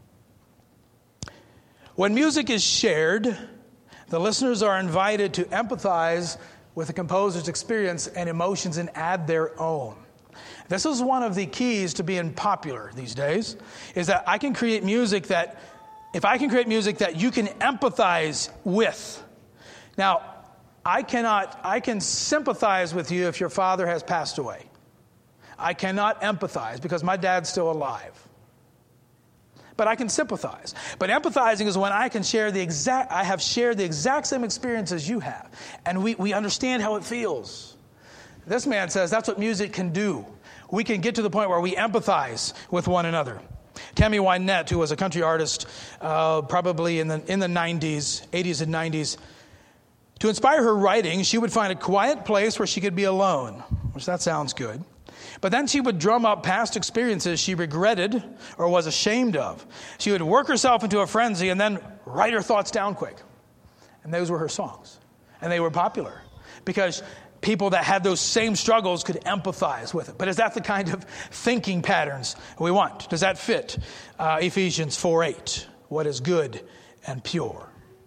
When music is shared, the listeners are invited to empathize with the composer's experience and emotions and add their own. This is one of the keys to being popular these days, is that I can create music that, if I can create music that you can empathize with. Now, I can sympathize with you if your father has passed away. I cannot empathize because my dad's still alive. But I can sympathize. But empathizing is when I can I have shared the exact same experience as you have. And we understand how it feels. This man says that's what music can do. We can get to the point where we empathize with one another. Tammy Wynette, who was a country artist probably in the 90s, 80s and 90s, to inspire her writing, she would find a quiet place where she could be alone, which that sounds good. But then she would drum up past experiences she regretted or was ashamed of. She would work herself into a frenzy and then write her thoughts down quick. And those were her songs. And they were popular because people that had those same struggles could empathize with it. But is that the kind of thinking patterns we want? Does that fit Ephesians 4:8? What is good and pure?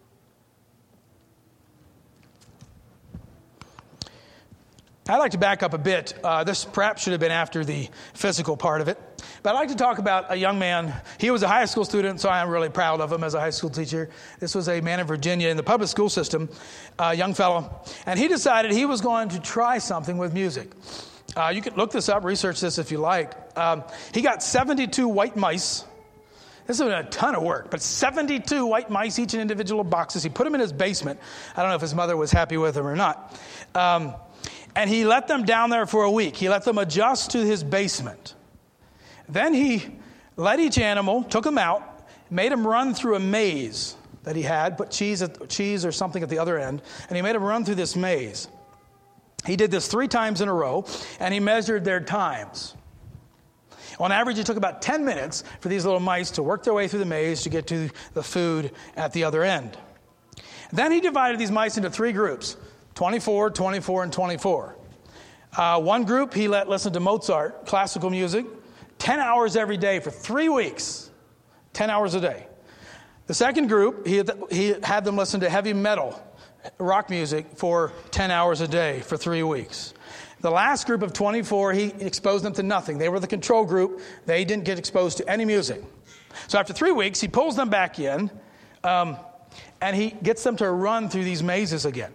I'd like to back up a bit. This perhaps should have been after the physical part of it. But I'd like to talk about a young man. He was a high school student, so I'm really proud of him as a high school teacher. This was a man in Virginia in the public school system, a young fellow. And he decided he was going to try something with music. You can look this up, research this if you like. He got 72 white mice. This has been a ton of work, but 72 white mice, each in individual boxes. He put them in his basement. I don't know if his mother was happy with him or not. And he let them down there for a week. He let them adjust to his basement. Then he let each animal, took them out, made them run through a maze that he had, put cheese or something at the other end, and he made them run through this maze. He did this 3 times in a row, and he measured their times. On average, it took about 10 minutes for these little mice to work their way through the maze to get to the food at the other end. Then he divided these mice into 3 groups. 24, 24, and 24. One group he let listen to Mozart, classical music, 10 hours every day for 3 weeks. 10 hours a day. The second group, he had them listen to heavy metal, rock music for 10 hours a day for 3 weeks. The last group of 24, he exposed them to nothing. They were the control group. They didn't get exposed to any music. So after 3 weeks, he pulls them back in, and he gets them to run through these mazes again.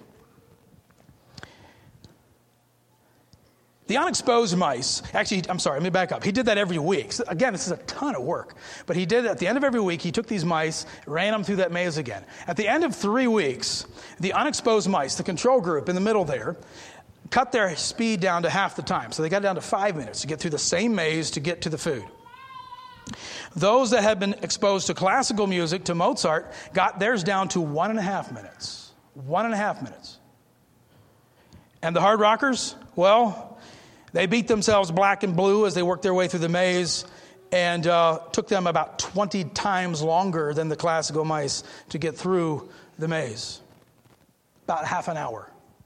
The unexposed mice, actually, I'm sorry, let me back up. He did that every week. So again, this is a ton of work. But he did it at the end of every week. He took these mice, ran them through that maze again. At the end of 3 weeks, the unexposed mice, the control group in the middle there, cut their speed down to half the time. So they got down to 5 minutes to get through the same maze to get to the food. Those that had been exposed to classical music, to Mozart, got theirs down to 1.5 minutes. 1.5 minutes. And the hard rockers, well, they beat themselves black and blue as they worked their way through the maze, and took them about 20 times longer than the classical mice to get through the maze. About half an hour.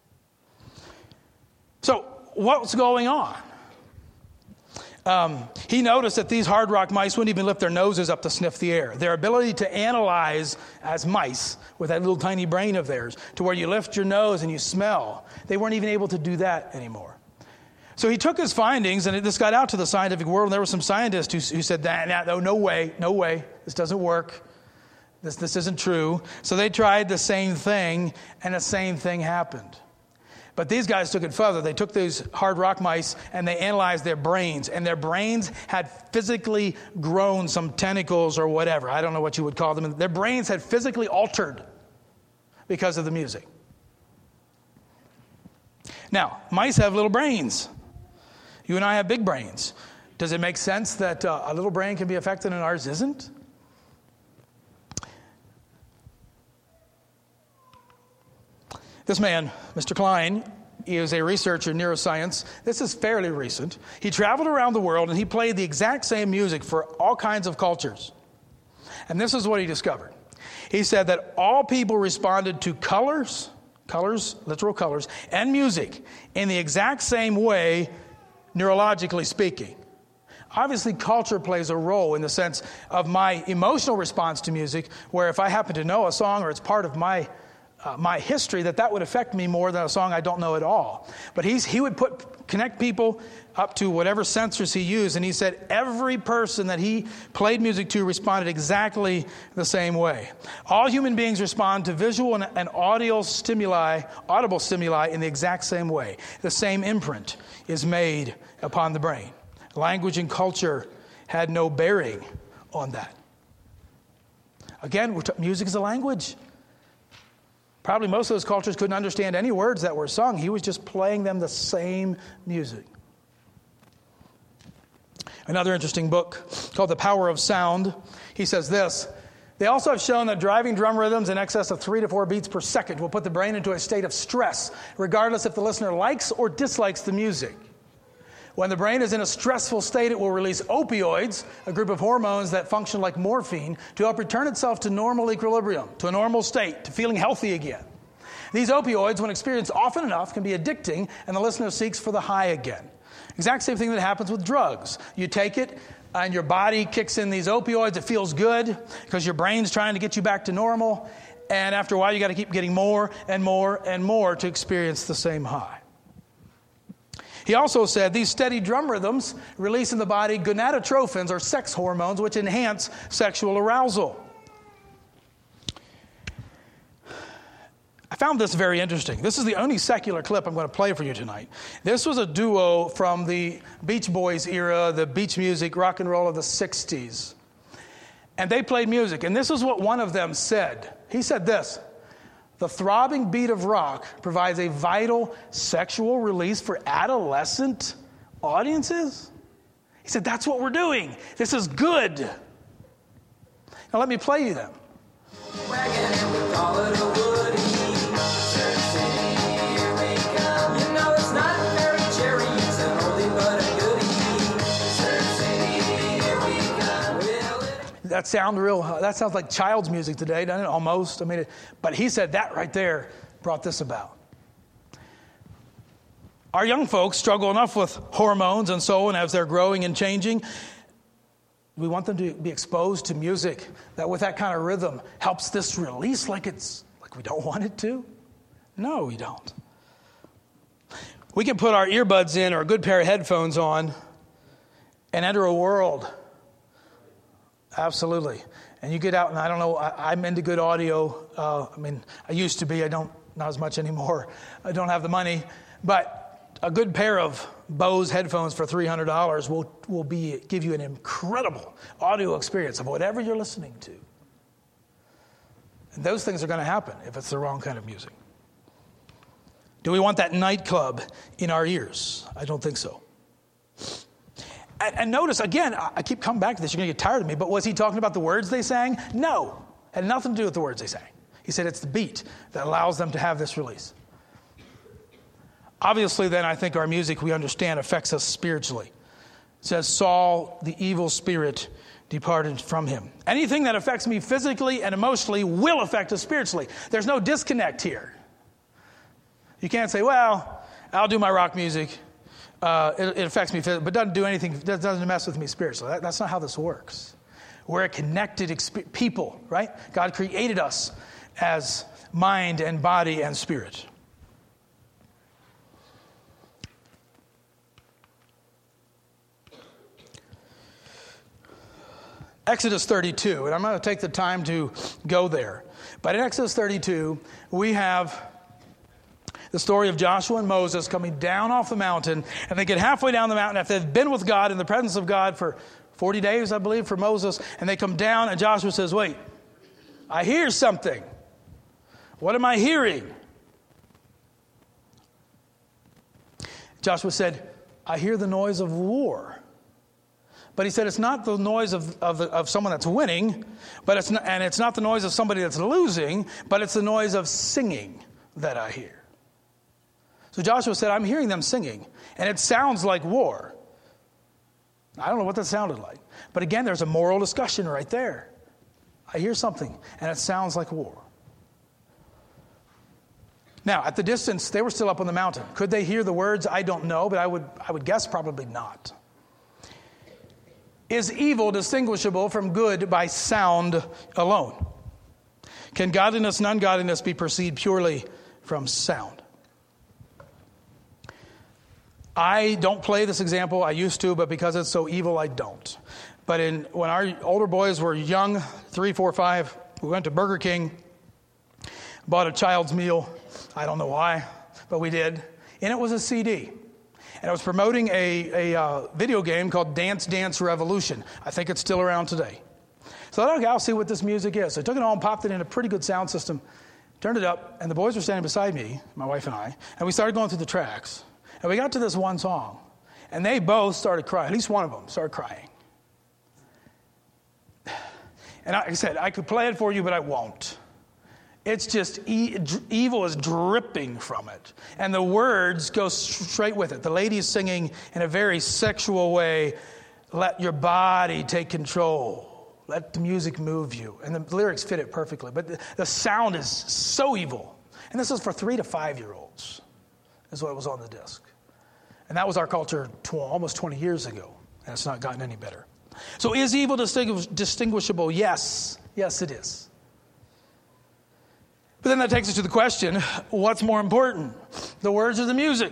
So what's going on? He noticed that these hard rock mice wouldn't even lift their noses up to sniff the air. Their ability to analyze as mice with that little tiny brain of theirs, to where you lift your nose and you smell, they weren't even able to do that anymore. So he took his findings, and this got out to the scientific world, and there were some scientists who said, no way, this doesn't work. This isn't true. So they tried the same thing, and the same thing happened. But these guys took it further. They took these hard rock mice, and they analyzed their brains, and their brains had physically grown some tentacles or whatever. I don't know what you would call them. Their brains had physically altered because of the music. Now, mice have little brains. You and I have big brains. Does it make sense that a little brain can be affected and ours isn't? This man, Mr. Klein, is a researcher in neuroscience. This is fairly recent. He traveled around the world and he played the exact same music for all kinds of cultures. And this is what he discovered. He said that all people responded to colors, literal colors, and music in the exact same way, neurologically speaking. Obviously, culture plays a role in the sense of my emotional response to music, where if I happen to know a song or it's part of my history, that would affect me more than a song I don't know at all. But he would connect people up to whatever sensors he used, and he said every person that he played music to responded exactly the same way. All human beings respond to visual and audible stimuli in the exact same way. The same imprint is made upon the brain. Language and culture had no bearing on that. Again, music is a language. Probably most of those cultures couldn't understand any words that were sung. He was just playing them the same music. Another interesting book called The Power of Sound. He says this: they also have shown that driving drum rhythms in excess of 3 to 4 beats per second will put the brain into a state of stress, regardless if the listener likes or dislikes the music. When the brain is in a stressful state, it will release opioids, a group of hormones that function like morphine, to help return itself to normal equilibrium, to a normal state, to feeling healthy again. These opioids, when experienced often enough, can be addicting, and the listener seeks for the high again. Exact same thing that happens with drugs. You take it, and your body kicks in these opioids. It feels good because your brain's trying to get you back to normal, and after a while, you got to keep getting more and more and more to experience the same high. He also said these steady drum rhythms release in the body gonadotrophins, or sex hormones, which enhance sexual arousal. I found this very interesting. This is the only secular clip I'm going to play for you tonight. This was a duo from the Beach Boys era, the beach music, rock and roll of the 60s. And they played music. And this is what one of them said. He said this: the throbbing beat of rock provides a vital sexual release for adolescent audiences. He said, that's what we're doing. This is good. Now let me play you them. That sounds like child's music today, doesn't it? Almost. But he said that right there brought this about. Our young folks struggle enough with hormones and so on as they're growing and changing. We want them to be exposed to music that with that kind of rhythm helps this release like we don't want it to. No, we don't. We can put our earbuds in or a good pair of headphones on and enter a world. Absolutely. And you get out, and I don't know, I'm into good audio. I used to be. Not as much anymore. I don't have the money. But a good pair of Bose headphones for $300 will give you an incredible audio experience of whatever you're listening to. And those things are going to happen if it's the wrong kind of music. Do we want that nightclub in our ears? I don't think so. And notice, again, I keep coming back to this. You're going to get tired of me. But was he talking about the words they sang? No. Had nothing to do with the words they sang. He said it's the beat that allows them to have this release. Obviously, then, I think our music, we understand, affects us spiritually. It says, Saul, the evil spirit, departed from him. Anything that affects me physically and emotionally will affect us spiritually. There's no disconnect here. You can't say, well, I'll do my rock music. It affects me, but doesn't do anything, doesn't mess with me spiritually. That's not how this works. We're a connected people, right? God created us as mind and body and spirit. Exodus 32, and I'm going to take the time to go there. But in Exodus 32, we have the story of Joshua and Moses coming down off the mountain, and they get halfway down the mountain after they've been with God in the presence of God for 40 days, I believe, for Moses, and they come down, and Joshua says, wait, I hear something. What am I hearing? Joshua said, I hear the noise of war. But he said it's not the noise of someone that's winning, but it's not the noise of somebody that's losing, but it's the noise of singing. that I hear. So Joshua said, I'm hearing them singing, and it sounds like war. I don't know what that sounded like. But again, there's a moral discussion right there. I hear something, and it sounds like war. Now, at the distance, they were still up on the mountain. Could they hear the words? I don't know, but I would guess probably not. Is evil distinguishable from good by sound alone? Can godliness and ungodliness be perceived purely from sound? I don't play this example. I used to, but because it's so evil, I don't. But when our older boys were young, 3, 4, 5, we went to Burger King, bought a child's meal. I don't know why, but we did. And it was a CD. And it was promoting a video game called Dance Dance Revolution. I think it's still around today. So I thought, okay, I'll see what this music is. So I took it home, popped it in a pretty good sound system, turned it up, and the boys were standing beside me, my wife and I, and we started going through the tracks. And we got to this one song, and they both started crying. At least one of them started crying. And like I said, I could play it for you, but I won't. It's just evil is dripping from it. And the words go straight with it. The lady's singing in a very sexual way, let your body take control. Let the music move you. And the lyrics fit it perfectly. But the sound is so evil. And this is for 3 to 5-year-olds, is what was on the disc. And that was our culture almost 20 years ago. And it's not gotten any better. So is evil distinguishable? Yes. Yes, it is. But then that takes us to the question, what's more important, the words or the music?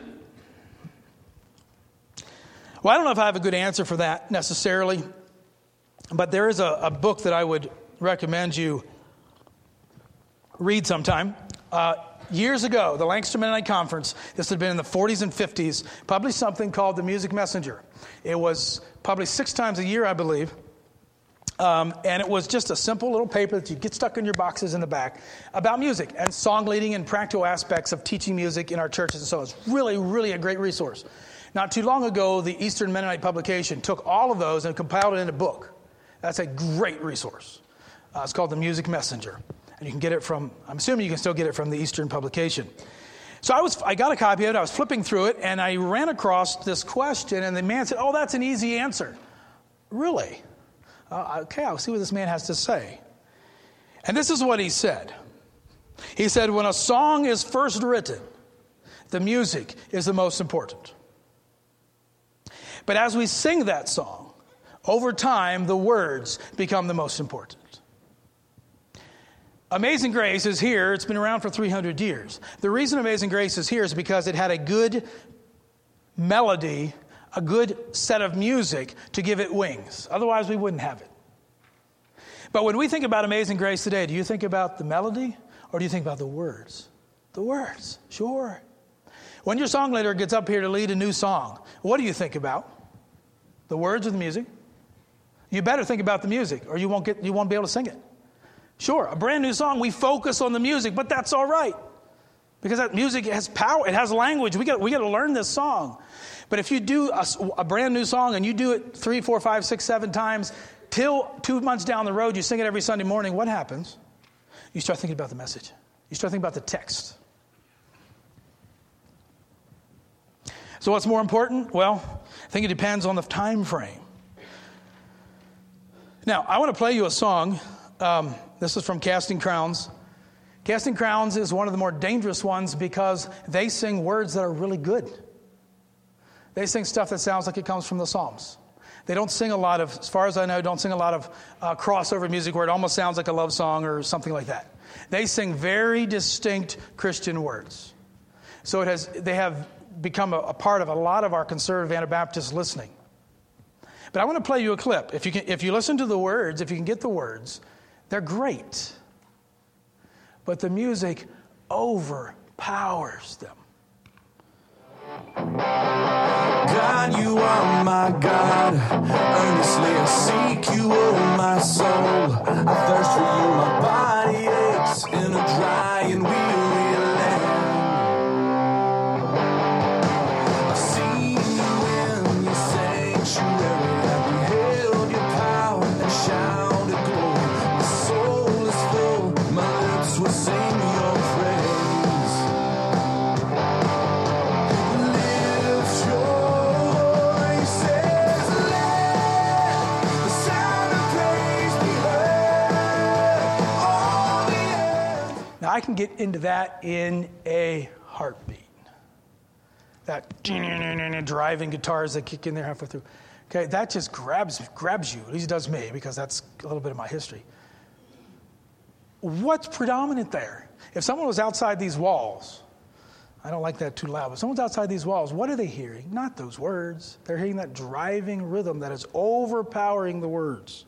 Well, I don't know if I have a good answer for that necessarily, but there is a book that I would recommend you read sometime. Years ago, the Lancaster Mennonite Conference, this had been in the 40s and 50s, published something called The Music Messenger. It was published 6 times a year, I believe. And it was just a simple little paper that you get stuck in your boxes in the back about music and song leading and practical aspects of teaching music in our churches and so on. It's really, really a great resource. Not too long ago, the Eastern Mennonite publication took all of those and compiled it in a book. That's a great resource. It's called The Music Messenger. And you can get it from, I'm assuming you can still get it from the Eastern publication. So I got a copy of it, I was flipping through it, and I ran across this question, and the man said, oh, that's an easy answer. Really? Okay, I'll see what this man has to say. And this is what he said. He said, when a song is first written, the music is the most important. But as we sing that song, over time, the words become the most important. Amazing Grace is here. It's been around for 300 years. The reason Amazing Grace is here is because it had a good melody, a good set of music to give it wings. Otherwise, we wouldn't have it. But when we think about Amazing Grace today, do you think about the melody or do you think about the words? The words, sure. When your song leader gets up here to lead a new song, what do you think about? The words or the music? You better think about the music or you won't be able to sing it. Sure, a brand new song, we focus on the music, but that's all right. Because that music has power, it has language. We got to learn this song. But if you do a brand new song and you do it 3, 4, 5, 6, 7 times, till 2 months down the road, you sing it every Sunday morning, what happens? You start thinking about the message. You start thinking about the text. So what's more important? Well, I think it depends on the time frame. Now, I want to play you a song. This is from Casting Crowns. Casting Crowns is one of the more dangerous ones because they sing words that are really good. They sing stuff that sounds like it comes from the Psalms. They don't sing a lot of, as far as I know, don't sing a lot of crossover music where it almost sounds like a love song or something like that. They sing very distinct Christian words. So they have become a part of a lot of our conservative Anabaptist listening. But I want to play you a clip. If you listen to the words, if you can get the words, they're great. But the music overpowers them. God, you are my God. Earnestly I seek you, oh my soul. I thirst for you, my body aches in a dry and weary land. I've seen you in your sanctuary. I beheld your power and shouted glory. My soul is full, my lips will sing your praise. I can get into that in a heartbeat. That driving guitars that kick in there halfway through. Okay, that just grabs you. At least it does me, because that's a little bit of my history. What's predominant there? If someone was outside these walls, I don't like that too loud, but if someone's outside these walls, what are they hearing? Not those words. They're hearing that driving rhythm that is overpowering the words.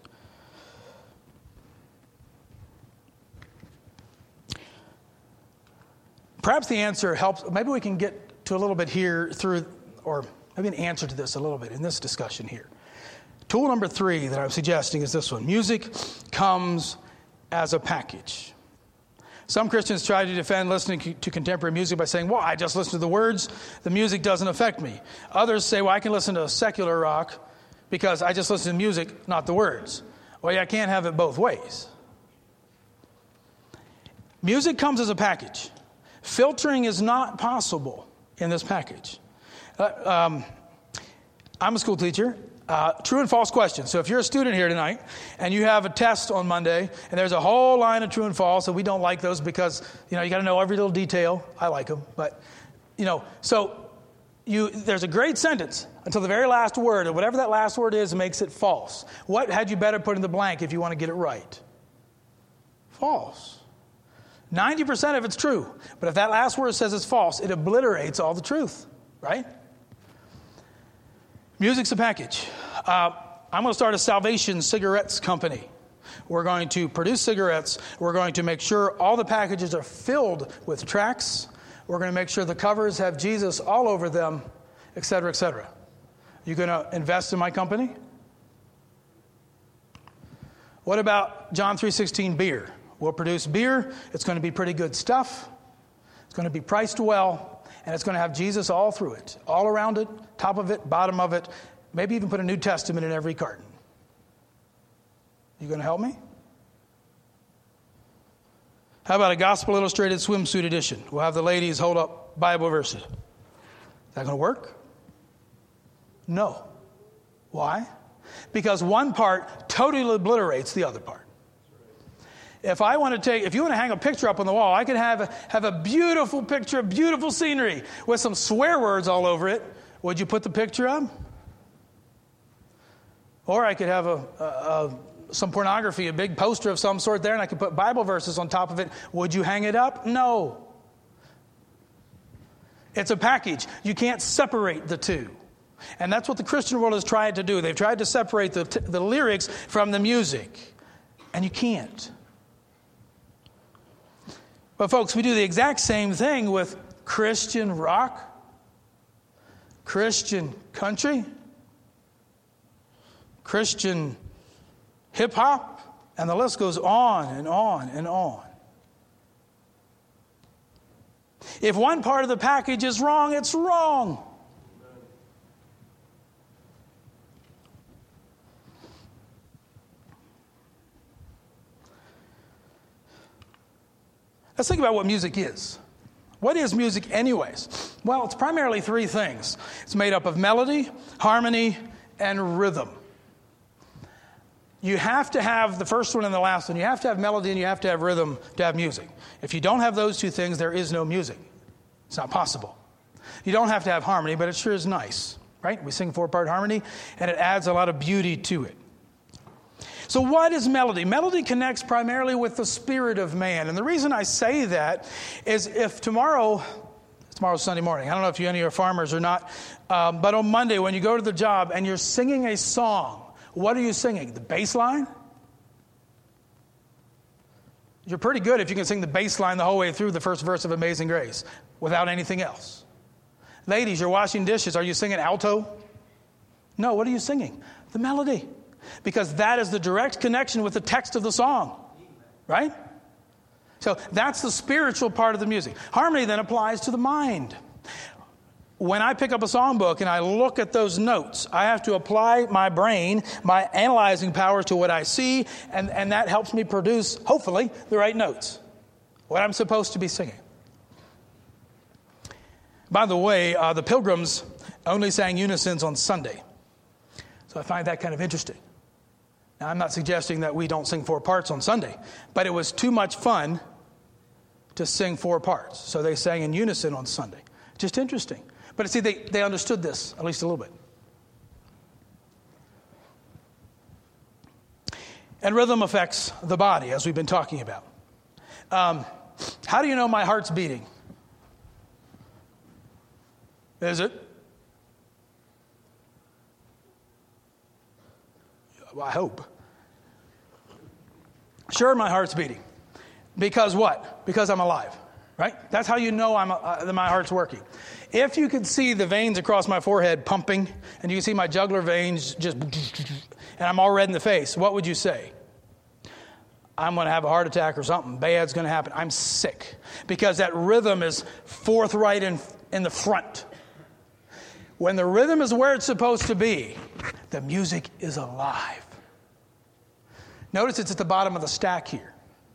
Perhaps the answer helps. Maybe we can get to a little bit here through, or maybe an answer to this a little bit in this discussion here. Tool number 3 that I'm suggesting is this one. Music comes as a package. Some Christians try to defend listening to contemporary music by saying, well, I just listen to the words. The music doesn't affect me. Others say, well, I can listen to secular rock because I just listen to music, not the words. Well, yeah, I can't have it both ways. Music comes as a package. Filtering is not possible in this package. I'm a school teacher. True and false questions. So if you're a student here tonight and you have a test on Monday and there's a whole line of true and false, and we don't like those because, you got to know every little detail. I like them. But, so there's a great sentence until the very last word, and whatever that last word is makes it false. What had you better put in the blank if you want to get it right? False. 90% of it's true. But if that last word says it's false, it obliterates all the truth, right? Music's a package. I'm going to start a Salvation Cigarettes company. We're going to produce cigarettes. We're going to make sure all the packages are filled with tracts. We're going to make sure the covers have Jesus all over them, et cetera, et cetera. You going to invest in my company? What about John 3:16 beer? We'll produce beer. It's going to be pretty good stuff. It's going to be priced well. And it's going to have Jesus all through it, all around it, top of it, bottom of it. Maybe even put a New Testament in every carton. You going to help me? How about a Gospel Illustrated swimsuit edition? We'll have the ladies hold up Bible verses. Is that going to work? No. Why? Because one part totally obliterates the other part. If you want to hang a picture up on the wall, I could have a beautiful picture of beautiful scenery with some swear words all over it. Would you put the picture up? Or I could have some pornography, a big poster of some sort there, and I could put Bible verses on top of it. Would you hang it up? No. It's a package. You can't separate the two. And that's what the Christian world has tried to do. They've tried to separate the lyrics from the music. And you can't. But folks, we do the exact same thing with Christian rock, Christian country, Christian hip-hop, and the list goes on and on and on. If one part of the package is wrong, it's wrong. Let's think about what music is. What is music anyways? Well, it's primarily 3 things. It's made up of melody, harmony, and rhythm. You have to have the first one and the last one. You have to have melody and you have to have rhythm to have music. If you don't have those 2 things, there is no music. It's not possible. You don't have to have harmony, but it sure is nice, right? We sing 4-part harmony, and it adds a lot of beauty to it. So what is melody? Melody connects primarily with the spirit of man. And the reason I say that is if tomorrow's Sunday morning. I don't know if any are farmers or not. But on Monday, when you go to the job and you're singing a song, what are you singing? The bass line? You're pretty good if you can sing the bass line the whole way through the first verse of Amazing Grace without anything else. Ladies, you're washing dishes. Are you singing alto? No, what are you singing? The melody. Because that is the direct connection with the text of the song, right? So that's the spiritual part of the music. Harmony then applies to the mind. When I pick up a songbook and I look at those notes, I have to apply my brain, my analyzing power to what I see, and that helps me produce, hopefully, the right notes, what I'm supposed to be singing. By the way, the Pilgrims only sang unisons on Sunday. So I find that kind of interesting. Now, I'm not suggesting that we don't sing 4 parts on Sunday, but it was too much fun to sing 4 parts. So they sang in unison on Sunday. Just interesting. But see, they understood this, at least a little bit. And rhythm affects the body, as we've been talking about. How do you know my heart's beating? Is it? Well, I hope. Sure, my heart's beating. Because what? Because I'm alive, right? That's how you know that my heart's working. If you could see the veins across my forehead pumping, and you can see my jugular veins just, and I'm all red in the face, what would you say? I'm going to have a heart attack or something bad's going to happen. I'm sick. Because that rhythm is forthright in the front. When the rhythm is where it's supposed to be, the music is alive. Notice it's at the bottom of the stack here.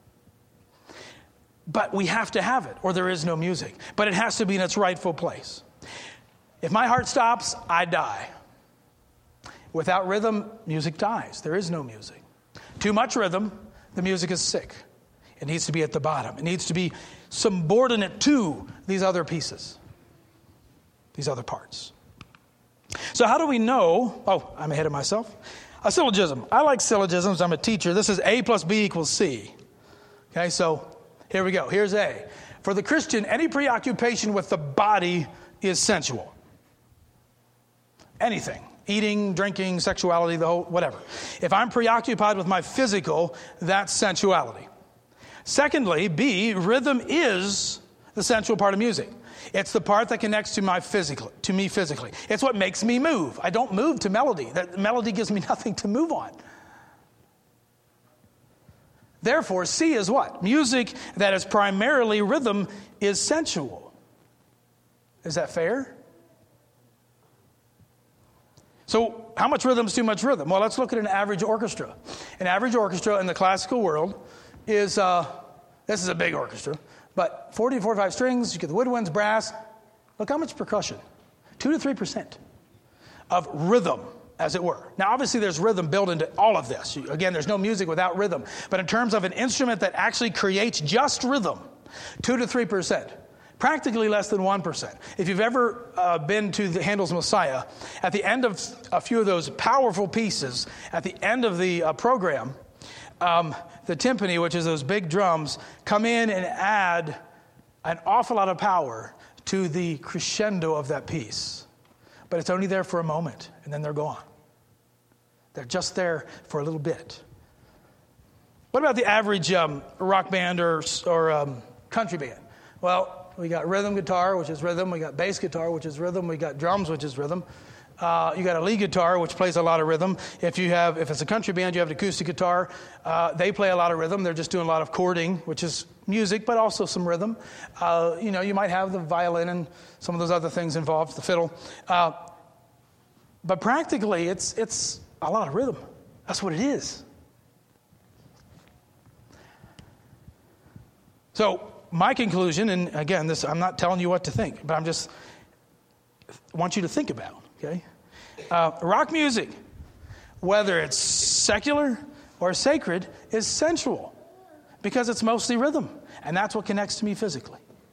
But we have to have it, or there is no music. But it has to be in its rightful place. If my heart stops, I die. Without rhythm, music dies. There is no music. Too much rhythm, the music is sick. It needs to be at the bottom. It needs to be subordinate to these other pieces, these other parts. So how do we know? Oh, I'm ahead of myself. A syllogism. I like syllogisms. I'm a teacher. This is A plus B equals C. Okay, so here we go. Here's A. For the Christian, any preoccupation with the body is sensual. Anything. Eating, drinking, sexuality, the whole, whatever. If I'm preoccupied with my physical, that's sensuality. Secondly, B, rhythm is the sensual part of music. It's the part that connects to me physically. It's what makes me move. I don't move to melody. That melody gives me nothing to move on. Therefore, C is what? Music that is primarily rhythm is sensual. Is that fair? So how much rhythm is too much rhythm? Well, let's look at an average orchestra. An average orchestra in the classical world is, this is a big orchestra, but 40 to 45 strings, you get the woodwinds, brass. Look how much percussion. 2 to 3% of rhythm, as it were. Now, obviously, there's rhythm built into all of this. Again, there's no music without rhythm. But in terms of an instrument that actually creates just rhythm, 2 to 3%. Practically less than 1%. If you've ever been to the Handel's Messiah, at the end of a few of those powerful pieces, at the end of the program, the timpani, which is those big drums, come in and add an awful lot of power to the crescendo of that piece. But it's only there for a moment, and then they're gone. They're just there for a little bit. What about the average rock band or country band? Well, we got rhythm guitar, which is rhythm. We got bass guitar, which is rhythm. We got drums, which is rhythm. You got a lead guitar, which plays a lot of rhythm. If it's a country band, you have an acoustic guitar. They play a lot of rhythm. They're just doing a lot of chording, which is music, but also some rhythm. You might have the violin and some of those other things involved, the fiddle. But practically, it's a lot of rhythm. That's what it is. So my conclusion, and again, this I'm not telling you what to think, but I'm just want you to think about, okay? Rock music, whether it's secular or sacred, is sensual because it's mostly rhythm, and that's what connects to me physically.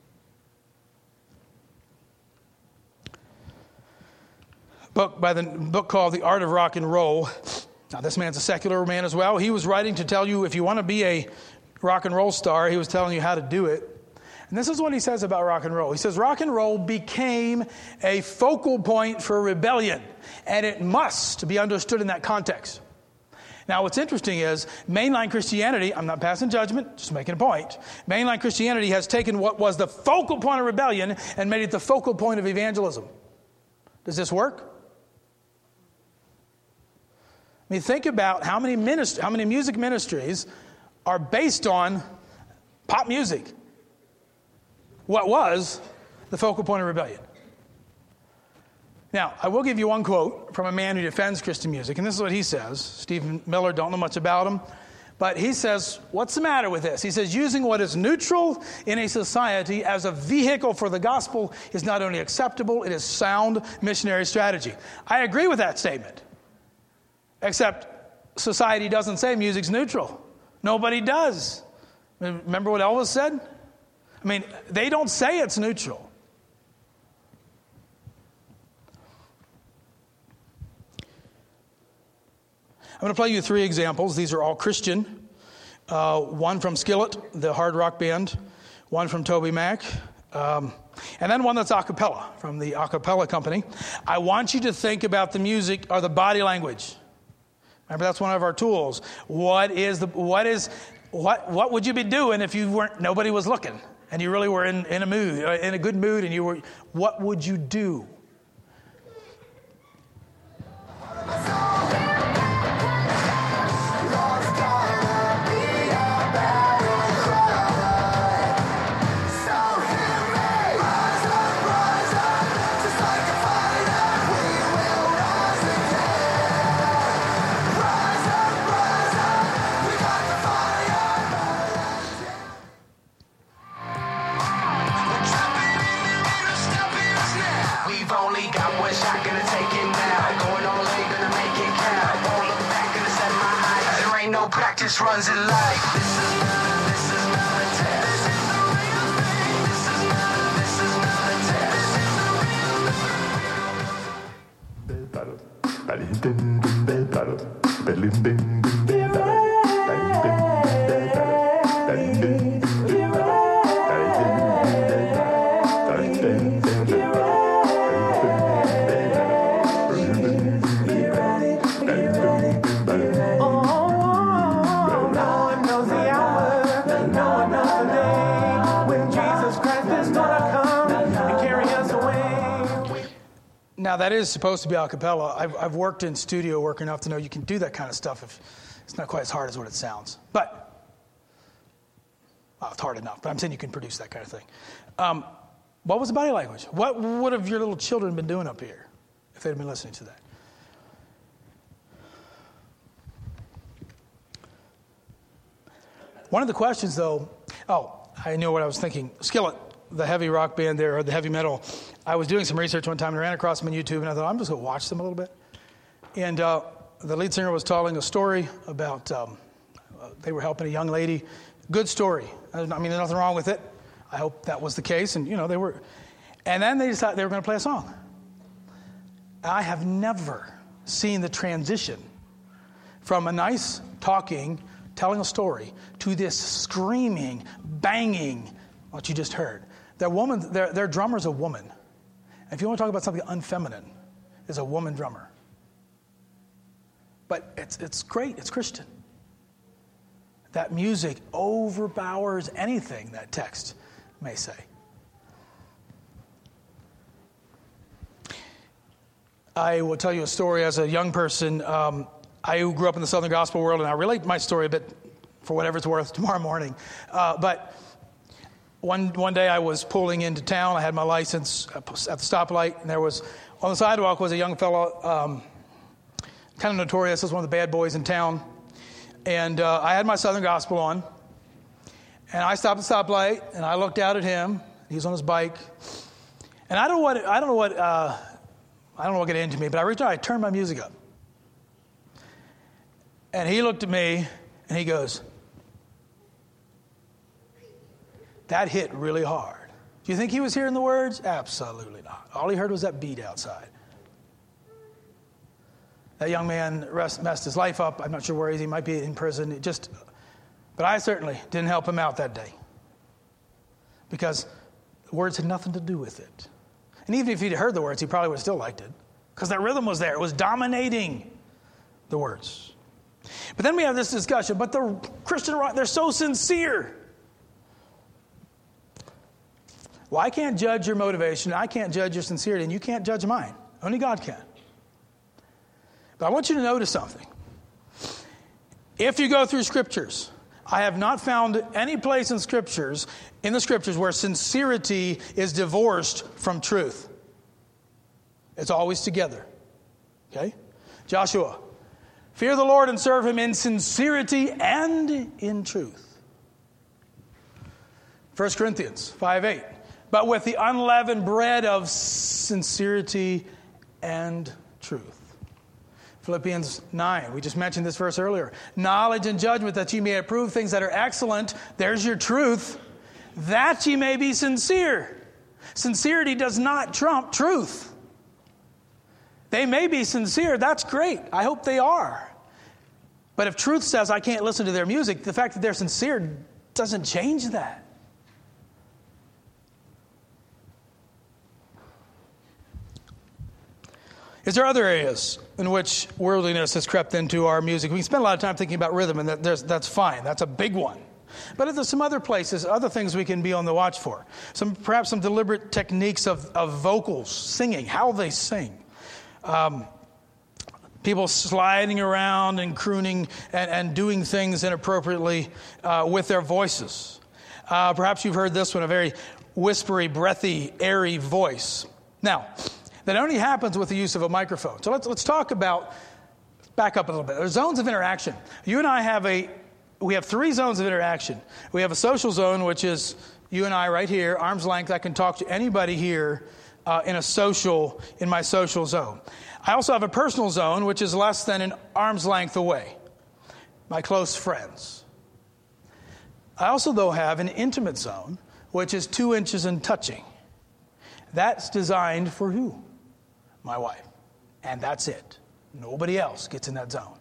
Book called The Art of Rock and Roll. Now, this man's a secular man as well. He was writing to tell you if you want to be a rock and roll star, he was telling you how to do it. And this is what he says about rock and roll. He says, rock and roll became a focal point for rebellion, and it must be understood in that context. Now, what's interesting is mainline Christianity, I'm not passing judgment, just making a point. Mainline Christianity has taken what was the focal point of rebellion and made it the focal point of evangelism. Does this work? I mean, think about how many music ministries are based on pop music. What was the focal point of rebellion? Now, I will give you one quote from a man who defends Christian music, and this is what he says. Stephen Miller, don't know much about him, but he says, what's the matter with this? He says, using what is neutral in a society as a vehicle for the gospel is not only acceptable, it is sound missionary strategy. I agree with that statement, except society doesn't say music's neutral. Nobody does. Remember what Elvis said? I mean, they don't say it's neutral. I'm going to play you 3 examples. These are all Christian. One from Skillet, the hard rock band. One from Toby Mac. And then one that's a cappella, from the a cappella company. I want you to think about the music or the body language. Remember, that's one of our tools. What would you be doing if nobody was looking and you really were in a mood, in a good mood, and what would you do? Practice runs in life. This is not a test. This is the real thing. This is not a test. Now, that is supposed to be a cappella. I've worked in studio work enough to know you can do that kind of stuff if it's not quite as hard as what it sounds. But, well, it's hard enough, but I'm saying you can produce that kind of thing. What was the body language? What would have your little children been doing up here if they'd been listening to that? One of the questions, though, I knew what I was thinking. Skillet, the heavy rock band there, or the heavy metal. I was doing some research one time and I ran across them on YouTube, and I thought, I'm just going to watch them a little bit. And the lead singer was telling a story about they were helping a young lady. Good story. I mean, there's nothing wrong with it. I hope that was the case. And, they were. And then they decided they were going to play a song. I have never seen the transition from a nice talking, telling a story, to this screaming, banging, what you just heard. Their drummer's a woman. If you want to talk about something unfeminine, is a woman drummer. But it's great. It's Christian. That music overpowers anything that text may say. I will tell you a story as a young person. I grew up in the Southern Gospel world, and I relate my story a bit, for whatever it's worth, tomorrow morning. But one day I was pulling into town. I had my license at the stoplight, and there was, on the sidewalk was a young fellow, kind of notorious as one of the bad boys in town. And I had my Southern Gospel on, and I stopped at the stoplight, and I looked out at him. He was on his bike, and I don't know what got into me, but I reached out, I turned my music up, and he looked at me, and he goes, "That hit really hard." Do you think he was hearing the words? Absolutely not. All he heard was that beat outside. That young man messed his life up. I'm not sure where he is. He might be in prison. But I certainly didn't help him out that day, because the words had nothing to do with it. And even if he'd heard the words, he probably would have still liked it, because that rhythm was there. It was dominating the words. But then we have this discussion, but the Christian rock, they're so sincere. Well, I can't judge your motivation. I can't judge your sincerity, and you can't judge mine. Only God can. But I want you to notice something. If you go through Scriptures, I have not found any place in the Scriptures where sincerity is divorced from truth. It's always together. Okay? Joshua, fear the Lord and serve him in sincerity and in truth. 1 Corinthians 5:8. But with the unleavened bread of sincerity and truth. Philippians 9, we just mentioned this verse earlier. Knowledge and judgment that you may approve things that are excellent. There's your truth. that ye may be sincere. Sincerity does not trump truth. They may be sincere. That's great. I hope they are. But if truth says I can't listen to their music, the fact that they're sincere doesn't change that. Is there other areas in which worldliness has crept into our music? We can spend a lot of time thinking about rhythm, and that's fine. That's a big one. But there's some other places, other things we can be on the watch for. Perhaps some deliberate techniques of vocals, singing, how they sing. People sliding around and crooning and doing things inappropriately with their voices. Perhaps you've heard this one, a very whispery, breathy, airy voice. Now, that only happens with the use of a microphone. So let's talk about, back up a little bit. There's zones of interaction. You and I we have 3 zones of interaction. We have a social zone, which is you and I right here, arm's length. I can talk to anybody here in my social zone. I also have a personal zone, which is less than an arm's length away. My close friends. I also, though, have an intimate zone, which is 2 inches and touching. That's designed for who? My wife. And that's it. Nobody else gets in that zone.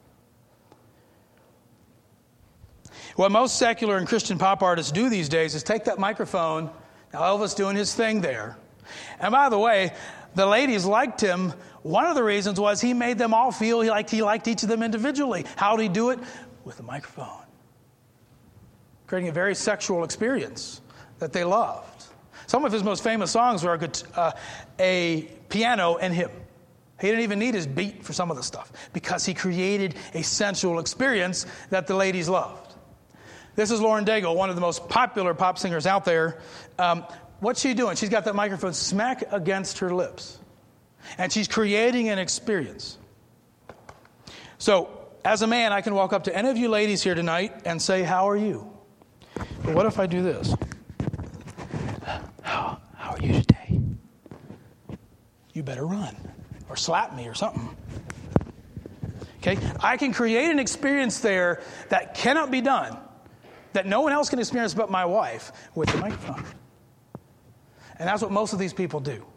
What most secular and Christian pop artists do these days is take that microphone. Now Elvis doing his thing there. And by the way, the ladies liked him. One of the reasons was he made them all feel like he liked each of them individually. How did he do it? With a microphone. Creating a very sexual experience that they loved. Some of his most famous songs were a piano and him. He didn't even need his beat for some of the stuff because he created a sensual experience that the ladies loved. This is Lauren Daigle, one of the most popular pop singers out there. What's she doing? She's got that microphone smack against her lips. And she's creating an experience. So, as a man, I can walk up to any of you ladies here tonight and say, how are you? But what if I do this? How are you today? You better run or slap me or something. Okay? I can create an experience there that cannot be done, that no one else can experience but my wife with the microphone. And that's what most of these people do.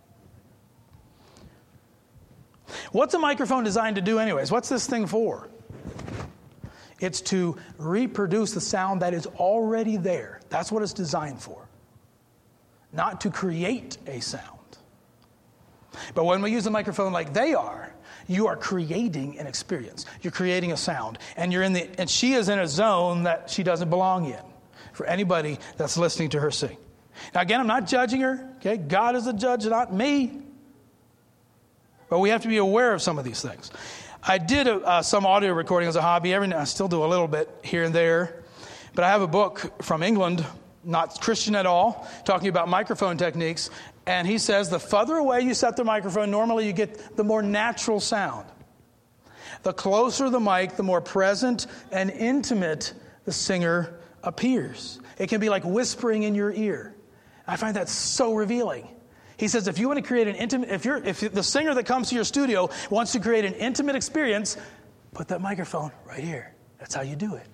What's a microphone designed to do anyways? What's this thing for? It's to reproduce the sound that is already there. That's what it's designed for. Not to create a sound. But when we use a microphone like they are, you are creating an experience. You're creating a sound. And she is in a zone that she doesn't belong in for anybody that's listening to her sing. Now again, I'm not judging her. Okay, God is the judge, not me. But we have to be aware of some of these things. I did some audio recording as a hobby. I still do a little bit here and there. But I have a book from England, not Christian at all, talking about microphone techniques. And he says the further away you set the microphone, normally you get the more natural sound. The closer the mic, the more present and intimate the singer appears. It can be like whispering in your ear. I find that so revealing. He says if you want to create an intimate, if the singer that comes to your studio wants to create an intimate experience, put that microphone right here. That's how you do it.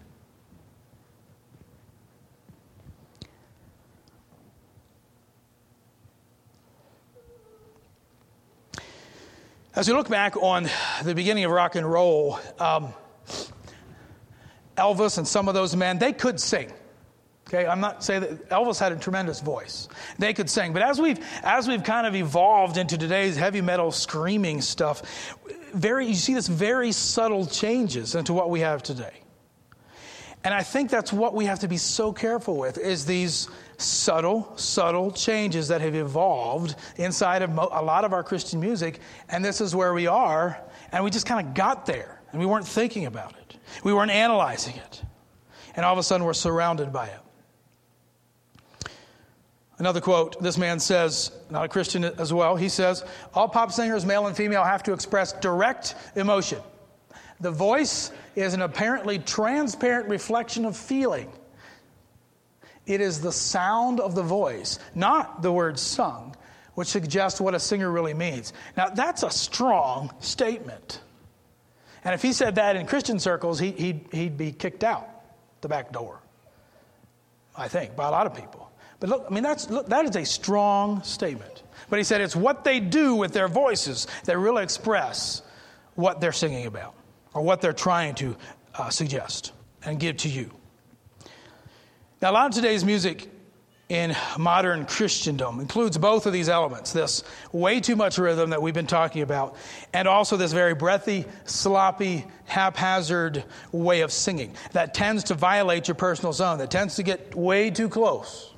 As we look back on the beginning of rock and roll, Elvis and some of those men, they could sing. Okay, I'm not saying that Elvis had a tremendous voice. They could sing. But as we've kind of evolved into today's heavy metal screaming stuff, you see this very subtle changes into what we have today. And I think that's what we have to be so careful with, is these subtle changes that have evolved inside of a lot of our Christian music. And this is where we are, and we just kind of got there, and we weren't thinking about it. We weren't analyzing it. And all of a sudden, we're surrounded by it. Another quote, this man says, not a Christian as well, he says, all pop singers, male and female, have to express direct emotion. The voice is an apparently transparent reflection of feeling. It is the sound of the voice, not the words sung, which suggests what a singer really means. Now, that's a strong statement. And if he said that in Christian circles, he'd be kicked out the back door, I think, by a lot of people. But look, I mean, that is a strong statement. But he said it's what they do with their voices that really express what they're singing about or what they're trying to suggest and give to you. Now, a lot of today's music in modern Christendom includes both of these elements, this way too much rhythm that we've been talking about, and also this very breathy, sloppy, haphazard way of singing that tends to violate your personal zone, that tends to get way too close.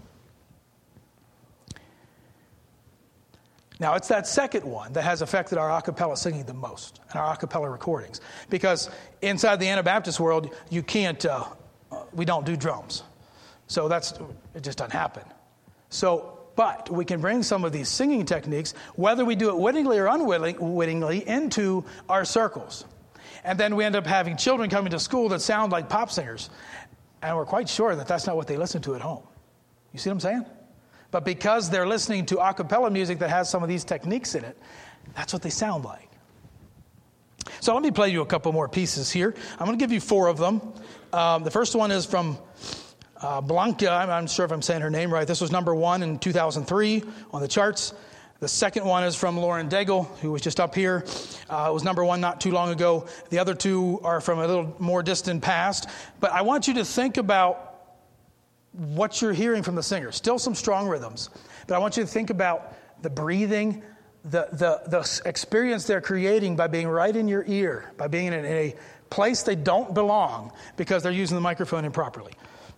Now, it's that second one that has affected our a cappella singing the most, and our a cappella recordings. Because inside the Anabaptist world, you can't, we don't do drums. So it just doesn't happen. But we can bring some of these singing techniques, whether we do it wittingly or unwittingly, into our circles. And then we end up having children coming to school that sound like pop singers. And we're quite sure that that's not what they listen to at home. You see what I'm saying? But because they're listening to a cappella music that has some of these techniques in it, that's what they sound like. So let me play you a couple more pieces here. I'm going to give you 4 of them. The first one is from Blanca. I'm not sure if I'm saying her name right. This was number 1 in 2003 on the charts. The second one is from Lauren Daigle, who was just up here. It was number 1 not too long ago. The other 2 are from a little more distant past. But I want you to think about what you're hearing from the singer. Still some strong rhythms. But I want you to think about the breathing, the experience they're creating by being right in your ear, by being in a place they don't belong because they're using the microphone improperly.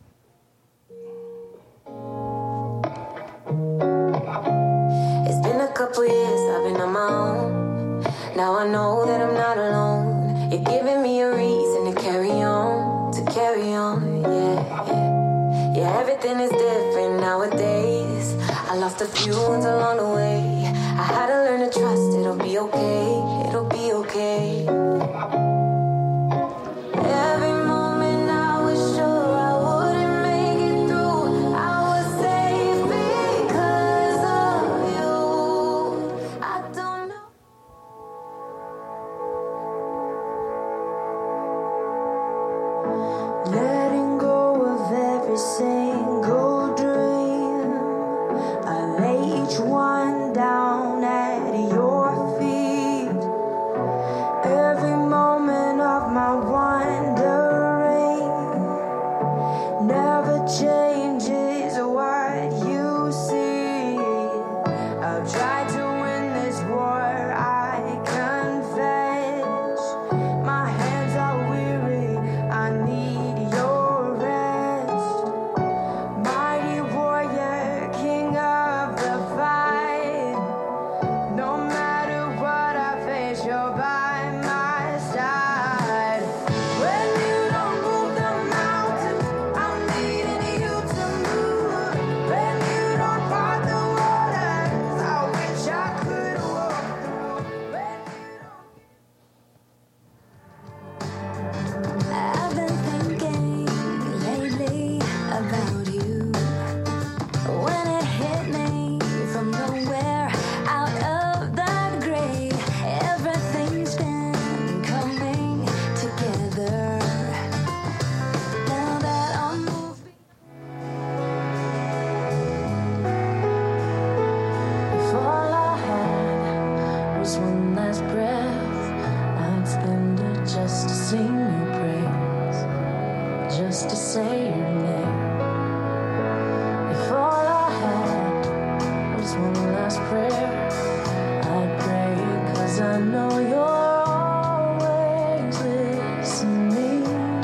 It's been a couple years I've been on my own. Now I know that I'm not alone. You're giving me a reason to carry on, yeah, everything is different nowadays. I lost a few ones along the way. I had to learn to trust it'll be okay, it'll be okay. Every moment I was sure I wouldn't make it through. I was safe because of you. I don't know. Letting go of every single dream, I lay each one down at your feet. Every moment of my wandering never changes what you see. I've tried to win this war, I confess. My hands are weary, I need your rest. Mighty warrior, king of the fight. No matter what I face, you're by my side. When you don't move the mountains, I'm needing you to move. When you don't part the waters, I wish I could walk through. I've been thinking lately about you. When it hit me from nowhere, out of the gray, everything's been coming together. Now that I'm moving, if all I had was one last breath, I'd spend it just to sing your praise, just to say your name. If all I had was one last prayer, I'd pray, 'cause I know you're always listening.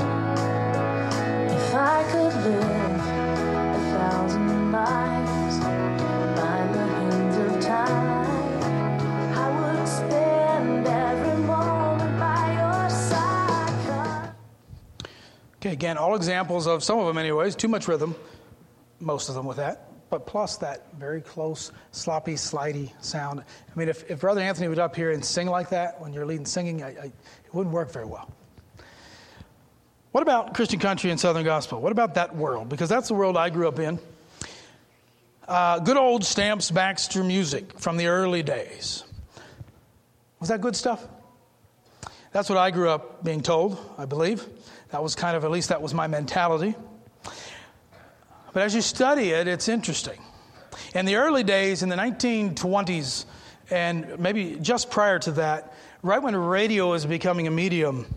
If I could live 1,000 lives by the hands of time, I would spend every moment by your side. Okay, again, all examples of, some of them anyways, too much rhythm, most of them with that, but plus that very close, sloppy, slidey sound. I mean, if Brother Anthony would up here and sing like that when you're leading singing, it wouldn't work very well. What about Christian country and Southern gospel? What about that world? Because that's the world I grew up in. Good old Stamps Baxter music from the early days. Was that good stuff? That's what I grew up being told, I believe. That was kind of, at least that was my mentality. But as you study it, it's interesting. In the early days, in the 1920s, and maybe just prior to that, right when radio was becoming a medium,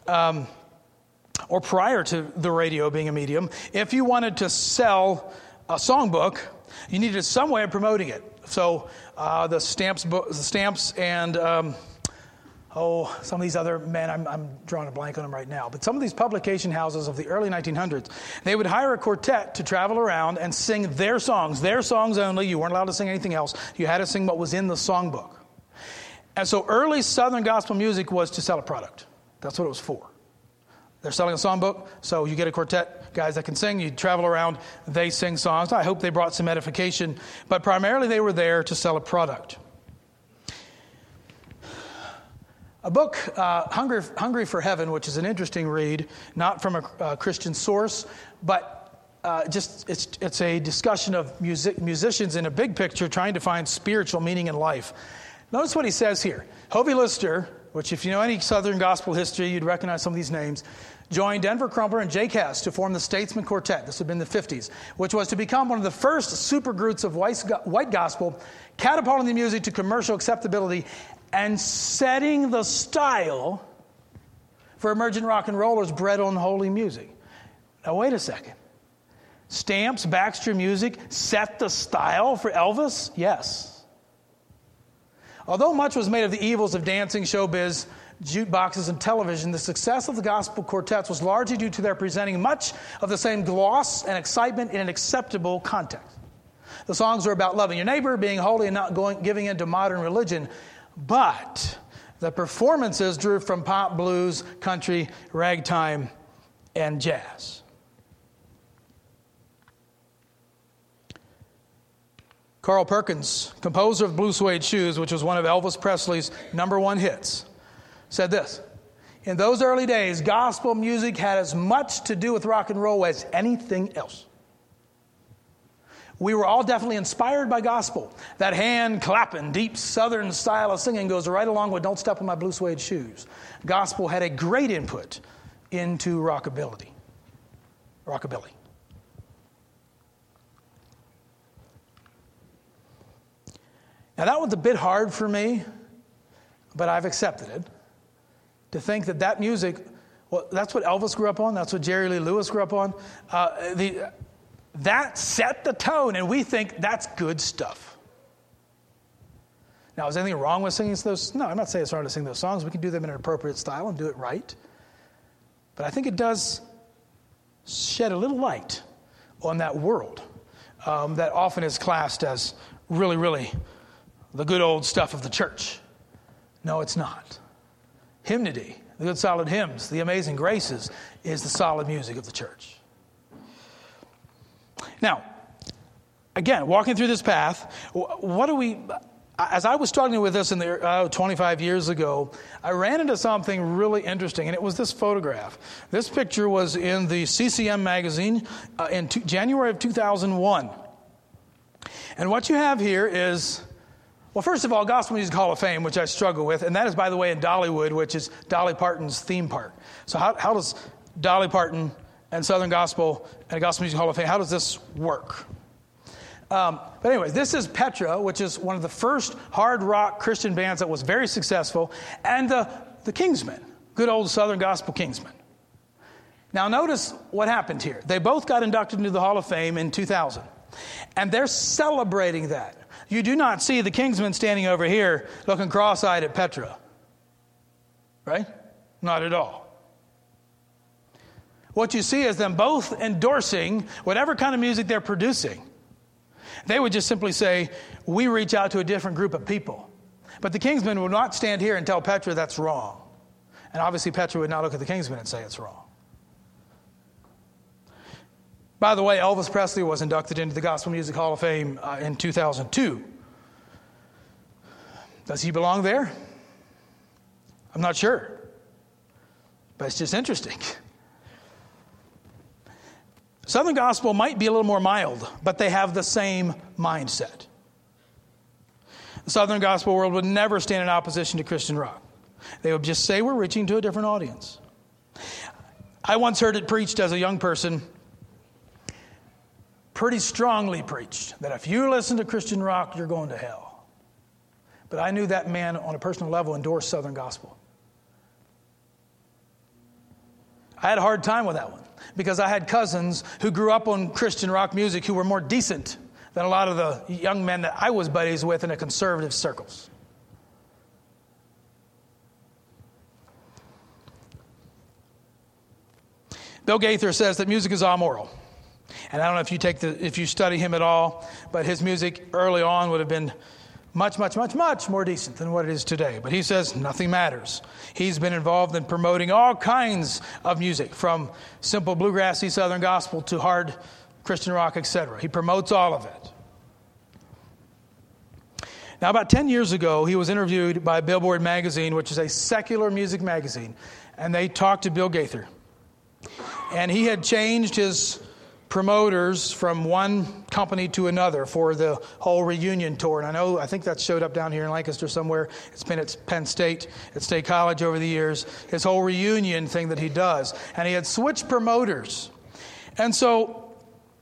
or prior to the radio being a medium, if you wanted to sell a songbook, you needed some way of promoting it. So the stamps and some of these other men, I'm drawing a blank on them right now, but some of these publication houses of the early 1900s, they would hire a quartet to travel around and sing their songs only. You weren't allowed to sing anything else. You had to sing what was in the songbook. And so early Southern gospel music was to sell a product. That's what it was for. They're selling a songbook, so you get a quartet, guys that can sing, you travel around, they sing songs. I hope they brought some edification, but primarily they were there to sell a product. A book, Hungry for Heaven, which is an interesting read, not from a Christian source, but it's a discussion of musicians in a big picture trying to find spiritual meaning in life. Notice what he says here. Hovey Lister, which if you know any Southern gospel history, you'd recognize some of these names, joined Denver Crumpler and Jake Hess to form the Statesman Quartet. This had been the 50s, which was to become one of the first supergroups of white gospel, catapulting the music to commercial acceptability and setting the style for emergent rock and rollers bred on holy music. Now, wait a second. Stamps, Baxter Music set the style for Elvis? Yes. Although much was made of the evils of dancing, showbiz, jukeboxes, and television, the success of the gospel quartets was largely due to their presenting much of the same gloss and excitement in an acceptable context. The songs were about loving your neighbor, being holy, and not giving into modern religion. But the performances drew from pop, blues, country, ragtime, and jazz. Carl Perkins, composer of Blue Suede Shoes, which was one of Elvis Presley's #1 hits, said this: in those early days, gospel music had as much to do with rock and roll as anything else. We were all definitely inspired by gospel. That hand-clapping, deep Southern style of singing goes right along with Don't Step on My Blue Suede Shoes. Gospel had a great input into rockabilly. Now, that one's a bit hard for me, but I've accepted it. To think that music, well, that's what Elvis grew up on. That's what Jerry Lee Lewis grew up on. That set the tone, and we think that's good stuff. Now, is anything wrong with singing those? No, I'm not saying it's hard to sing those songs. We can do them in an appropriate style and do it right. But I think it does shed a little light on that world that often is classed as really, really the good old stuff of the church. No, it's not. Hymnody, the good solid hymns, the amazing graces, is the solid music of the church. Now, again, walking through this path, as I was struggling with this in the 25 years ago, I ran into something really interesting, and it was this photograph. This picture was in the CCM magazine in January of 2001. And what you have here is, well, first of all, Gospel Music Hall of Fame, which I struggle with, and that is, by the way, in Dollywood, which is Dolly Parton's theme park. So how does Dolly Parton and Southern Gospel and Gospel Music Hall of Fame, how does this work? But anyways, this is Petra, which is one of the first hard rock Christian bands that was very successful, and the Kingsmen, good old Southern Gospel Kingsmen. Now notice what happened here. They both got inducted into the Hall of Fame in 2000, and they're celebrating that. You do not see the Kingsmen standing over here looking cross-eyed at Petra. Right? Not at all. What you see is them both endorsing whatever kind of music they're producing. They would just simply say, we reach out to a different group of people. But the Kingsmen would not stand here and tell Petra that's wrong. And obviously Petra would not look at the Kingsmen and say it's wrong. By the way, Elvis Presley was inducted into the Gospel Music Hall of Fame in 2002. Does he belong there? I'm not sure. But it's just interesting. Southern Gospel might be a little more mild, but they have the same mindset. The Southern Gospel world would never stand in opposition to Christian rock. They would just say we're reaching to a different audience. I once heard it preached as a young person. pretty strongly preached that if you listen to Christian rock, you're going to hell. But I knew that man on a personal level endorsed Southern gospel. I had a hard time with that one because I had cousins who grew up on Christian rock music who were more decent than a lot of the young men that I was buddies with in the conservative circles. Bill Gaither says that music is amoral. And I don't know if you study him at all, but his music early on would have been much, much, much, much more decent than what it is today. But he says nothing matters. He's been involved in promoting all kinds of music, from simple bluegrassy Southern gospel to hard Christian rock, etc. He promotes all of it. Now, about 10 years ago, he was interviewed by Billboard magazine, which is a secular music magazine, and they talked to Bill Gaither. And he had changed his promoters from one company to another for the whole reunion tour. And I think that showed up down here in Lancaster somewhere. It's been at Penn State, at State College over the years, his whole reunion thing that he does. And he had switched promoters. And so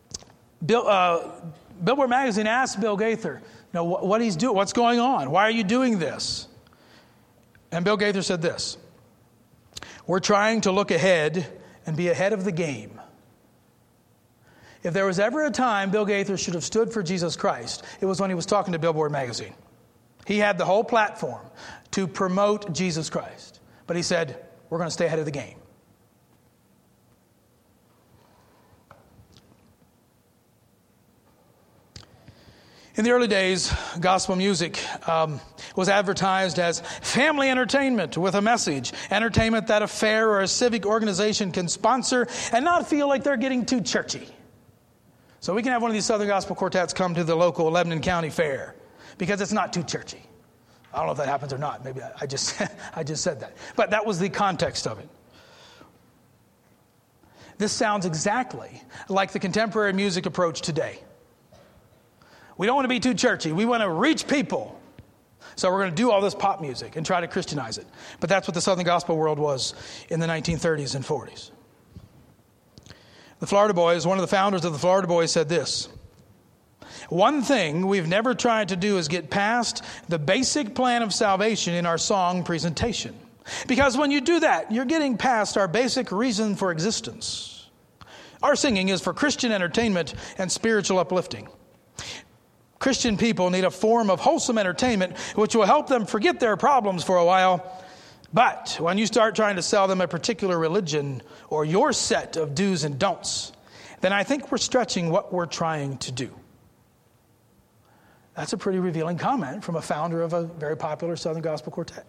Billboard magazine asked Bill Gaither, what he's doing, what's going on? Why are you doing this? And Bill Gaither said this: we're trying to look ahead and be ahead of the game. If there was ever a time Bill Gaither should have stood for Jesus Christ, it was when he was talking to Billboard magazine. He had the whole platform to promote Jesus Christ. But he said, we're going to stay ahead of the game. In the early days, gospel music was advertised as family entertainment with a message, entertainment that a fair or a civic organization can sponsor and not feel like they're getting too churchy. So we can have one of these Southern Gospel quartets come to the local Lebanon County Fair because it's not too churchy. I don't know if that happens or not. Maybe I just said that. But that was the context of it. This sounds exactly like the contemporary music approach today. We don't want to be too churchy. We want to reach people. So we're going to do all this pop music and try to Christianize it. But that's what the Southern Gospel world was in the 1930s and 40s. The Florida Boys, one of the founders of the Florida Boys, said this: one thing we've never tried to do is get past the basic plan of salvation in our song presentation. Because when you do that, you're getting past our basic reason for existence. Our singing is for Christian entertainment and spiritual uplifting. Christian people need a form of wholesome entertainment which will help them forget their problems for a while. But when you start trying to sell them a particular religion or your set of do's and don'ts, then I think we're stretching what we're trying to do. That's a pretty revealing comment from a founder of a very popular Southern Gospel quartet.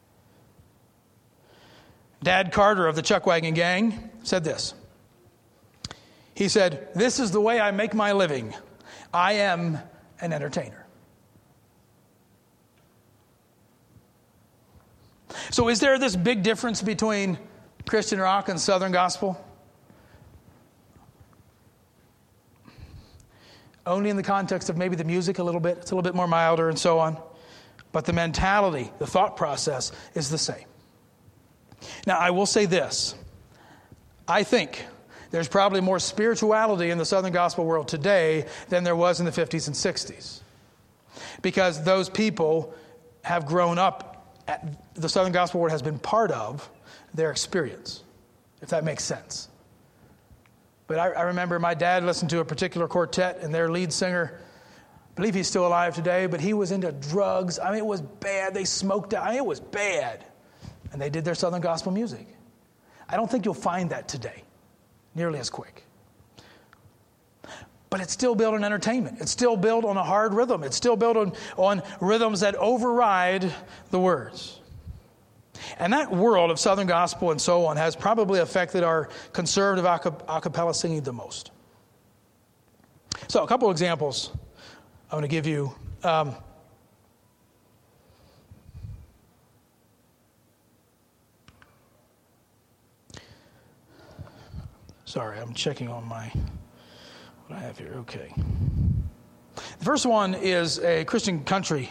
Dad Carter of the Chuckwagon Gang said this. He said, "This is the way I make my living. I am an entertainer." So is there this big difference between Christian rock and Southern gospel? Only in the context of maybe the music a little bit. It's a little bit more milder and so on. But the mentality, the thought process is the same. Now, I will say this. I think there's probably more spirituality in the Southern gospel world today than there was in the 50s and 60s. Because those people have grown up, the Southern gospel world has been part of their experience, if that makes sense. But I remember my dad listened to a particular quartet, and their lead singer, I believe he's still alive today, but he was into drugs. I mean, it was bad. They smoked out. I mean, it was bad. And they did their Southern gospel music. I don't think you'll find that today nearly as quick. But it's still built on entertainment. It's still built on a hard rhythm. It's still built on rhythms that override the words. And that world of Southern gospel and so on has probably affected our conservative a cappella singing the most. So a couple examples I want to give you. Sorry, I'm checking on what I have here. Okay. The first one is a Christian country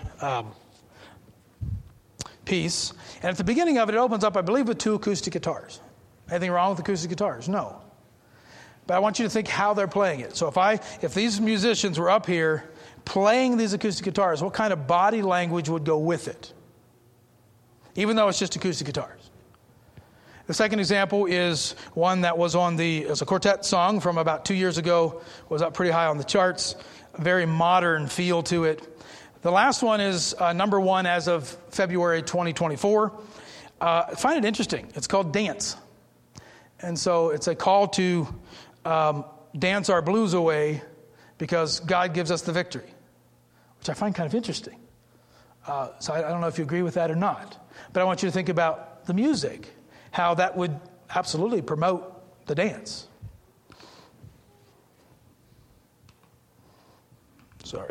piece. And at the beginning of it, it opens up, I believe, with 2 acoustic guitars. Anything wrong with acoustic guitars? No. But I want you to think how they're playing it. So if these musicians were up here playing these acoustic guitars, what kind of body language would go with it? Even though it's just acoustic guitars. The second example is one that was it's a quartet song from about 2 years ago, was up pretty high on the charts, a very modern feel to it. The last one is number one as of February 2024. I find it interesting. It's called Dance. And so it's a call to dance our blues away because God gives us the victory, which I find kind of interesting. So I don't know if you agree with that or not. But I want you to think about the music, how that would absolutely promote the dance. Sorry.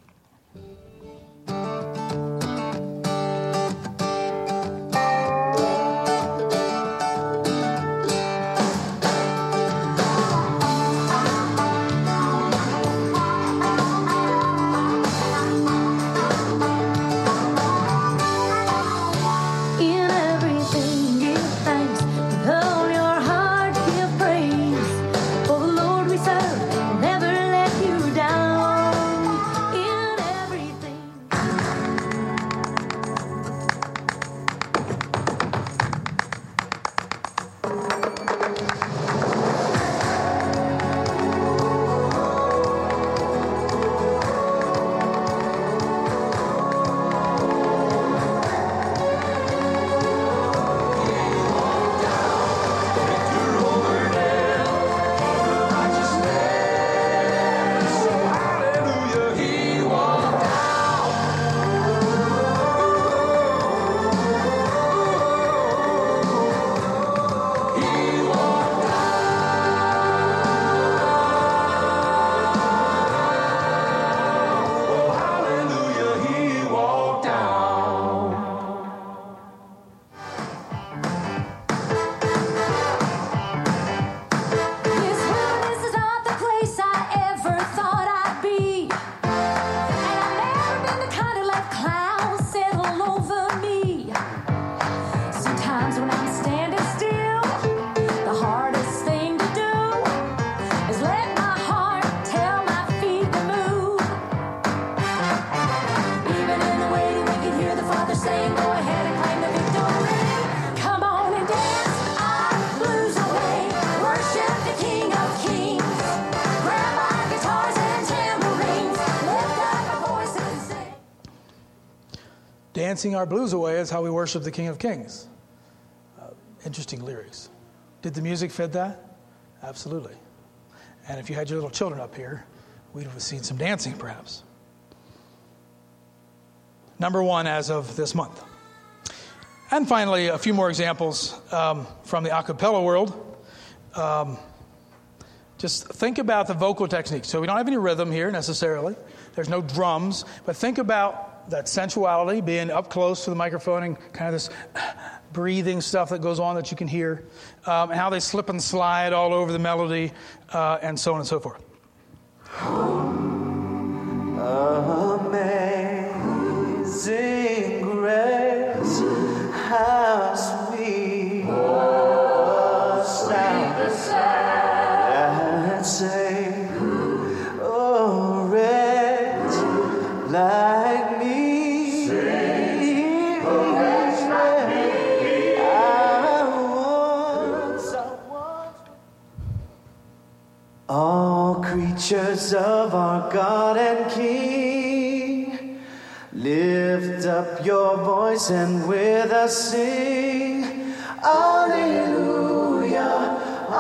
Dancing our blues away is how we worship the King of Kings. Interesting lyrics. Did the music fit that? Absolutely. And if you had your little children up here, we'd have seen some dancing perhaps. Number one as of this month. And finally, a few more examples from the a cappella world. Just think about the vocal technique. So we don't have any rhythm here necessarily. There's no drums. But think about that sensuality, being up close to the microphone and kind of this breathing stuff that goes on that you can hear. And how they slip and slide all over the melody and so on and so forth. Amazing grace, how sweet the sound that saved a wretch like me. All creatures of our God and King, lift up your voice and with us sing. Alleluia,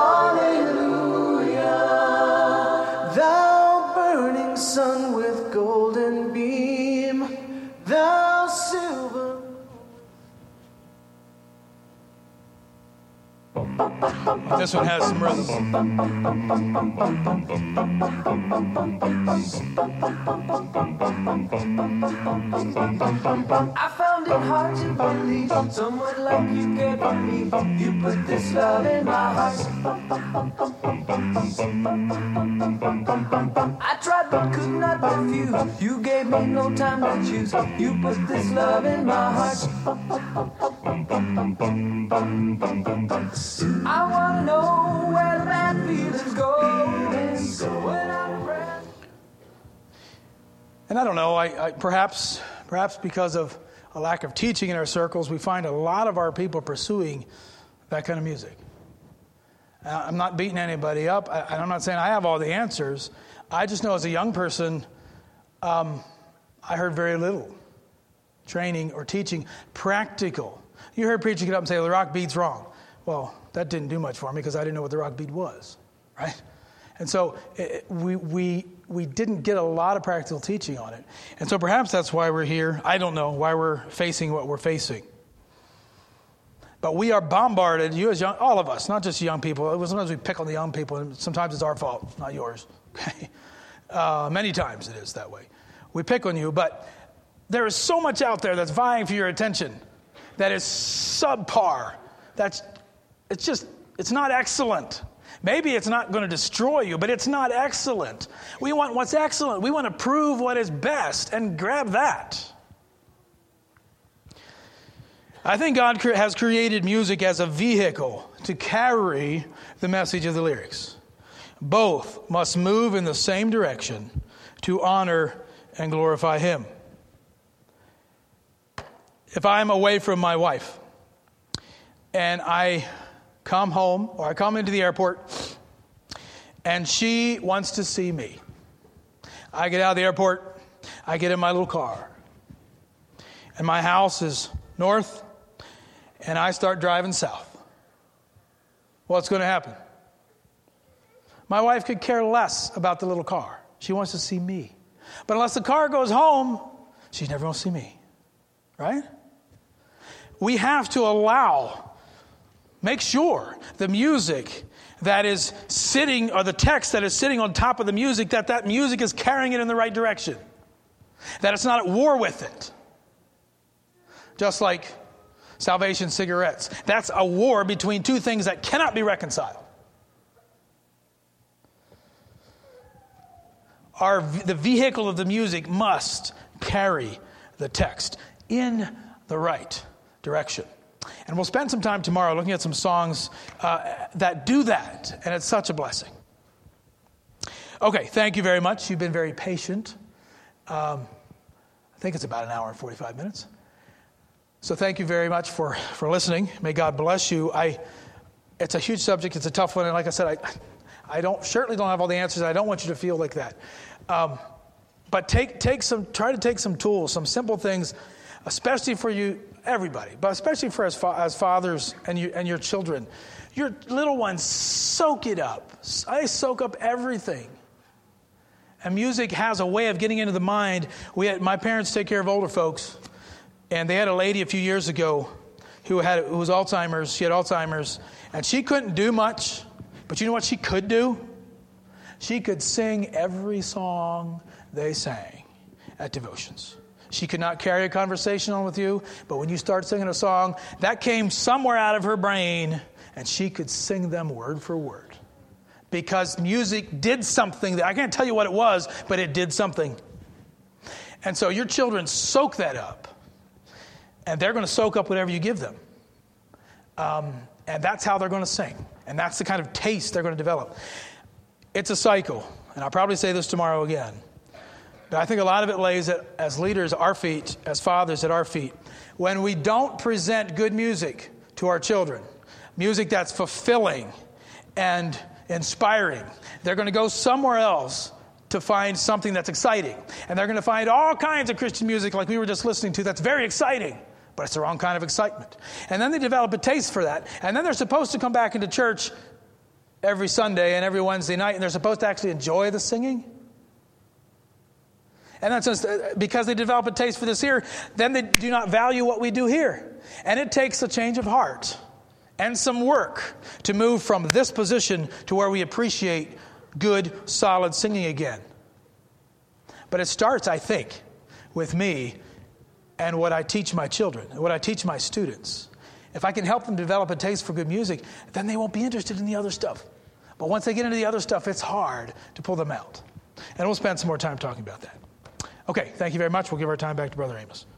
alleluia. Thou burning sun with golden beam, thou silver. This one has some rhythm. I found it hard to believe someone like you cared for me. You put this love in my heart. I tried but could not refuse. You gave me no time to choose. You put this love in my heart. I wanna know where the bad feelings go. And I don't know, perhaps because of a lack of teaching in our circles, we find a lot of our people pursuing that kind of music. I'm not beating anybody up. I'm not saying I have all the answers. I just know as a young person, I heard very little training or teaching practical. You heard preaching get up and say, well, the rock beat's wrong. Well, that didn't do much for me because I didn't know what the rock beat was, right? And so we didn't get a lot of practical teaching on it. And so perhaps that's why we're here. I don't know why we're facing what we're facing. But we are bombarded, you as young, all of us, not just young people. Sometimes we pick on the young people, and sometimes it's our fault, not yours. Okay, many times it is that way. We pick on you, but there is so much out there that's vying for your attention that is subpar. It's not excellent. Maybe it's not going to destroy you, but it's not excellent. We want what's excellent. We want to prove what is best and grab that. I think God has created music as a vehicle to carry the message of the lyrics. Both must move in the same direction to honor and glorify Him. If I'm away from my wife and I come home or I come into the airport and she wants to see me, I get out of the airport, I get in my little car, and my house is north, and I start driving south. What's going to happen? My wife could care less about the little car. She wants to see me. But unless the car goes home, she's never going to see me. Right? We have to make sure the music that is sitting, or the text that is sitting on top of the music, that music is carrying it in the right direction. That it's not at war with it. Just like Salvation cigarettes. That's a war between two things that cannot be reconciled. The vehicle of the music must carry the text in the right direction. And we'll spend some time tomorrow looking at some songs that do that. And it's such a blessing. Okay, thank you very much. You've been very patient. I think it's about an hour and 45 minutes. So thank you very much for listening. May God bless you. It's a huge subject. It's a tough one. And like I said, I certainly don't have all the answers. I don't want you to feel like that. But try to take some tools, some simple things, especially for you, everybody, but especially for as fathers and your children. Your little ones, soak it up. I soak up everything. And music has a way of getting into the mind. My parents take care of older folks. And they had a lady a few years ago who was Alzheimer's. She had Alzheimer's. And she couldn't do much. But you know what she could do? She could sing every song they sang at devotions. She could not carry a conversation on with you. But when you start singing a song, that came somewhere out of her brain. And she could sing them word for word. Because music did something that I can't tell you what it was, but it did something. And so your children soak that up. And they're going to soak up whatever you give them. And that's how they're going to sing. And that's the kind of taste they're going to develop. It's a cycle. And I'll probably say this tomorrow again. But I think a lot of it lays as leaders, our feet, as fathers, at our feet. When we don't present good music to our children, music that's fulfilling and inspiring, they're going to go somewhere else to find something that's exciting. And they're going to find all kinds of Christian music like we were just listening to that's very exciting. But it's the wrong kind of excitement. And then they develop a taste for that. And then they're supposed to come back into church every Sunday and every Wednesday night, and they're supposed to actually enjoy the singing. And that's just because they develop a taste for this here, then they do not value what we do here. And it takes a change of heart and some work to move from this position to where we appreciate good, solid singing again. But it starts, I think, with me and what I teach my children, what I teach my students. If I can help them develop a taste for good music, then they won't be interested in the other stuff. But once they get into the other stuff, it's hard to pull them out. And we'll spend some more time talking about that. Okay, thank you very much. We'll give our time back to Brother Amos.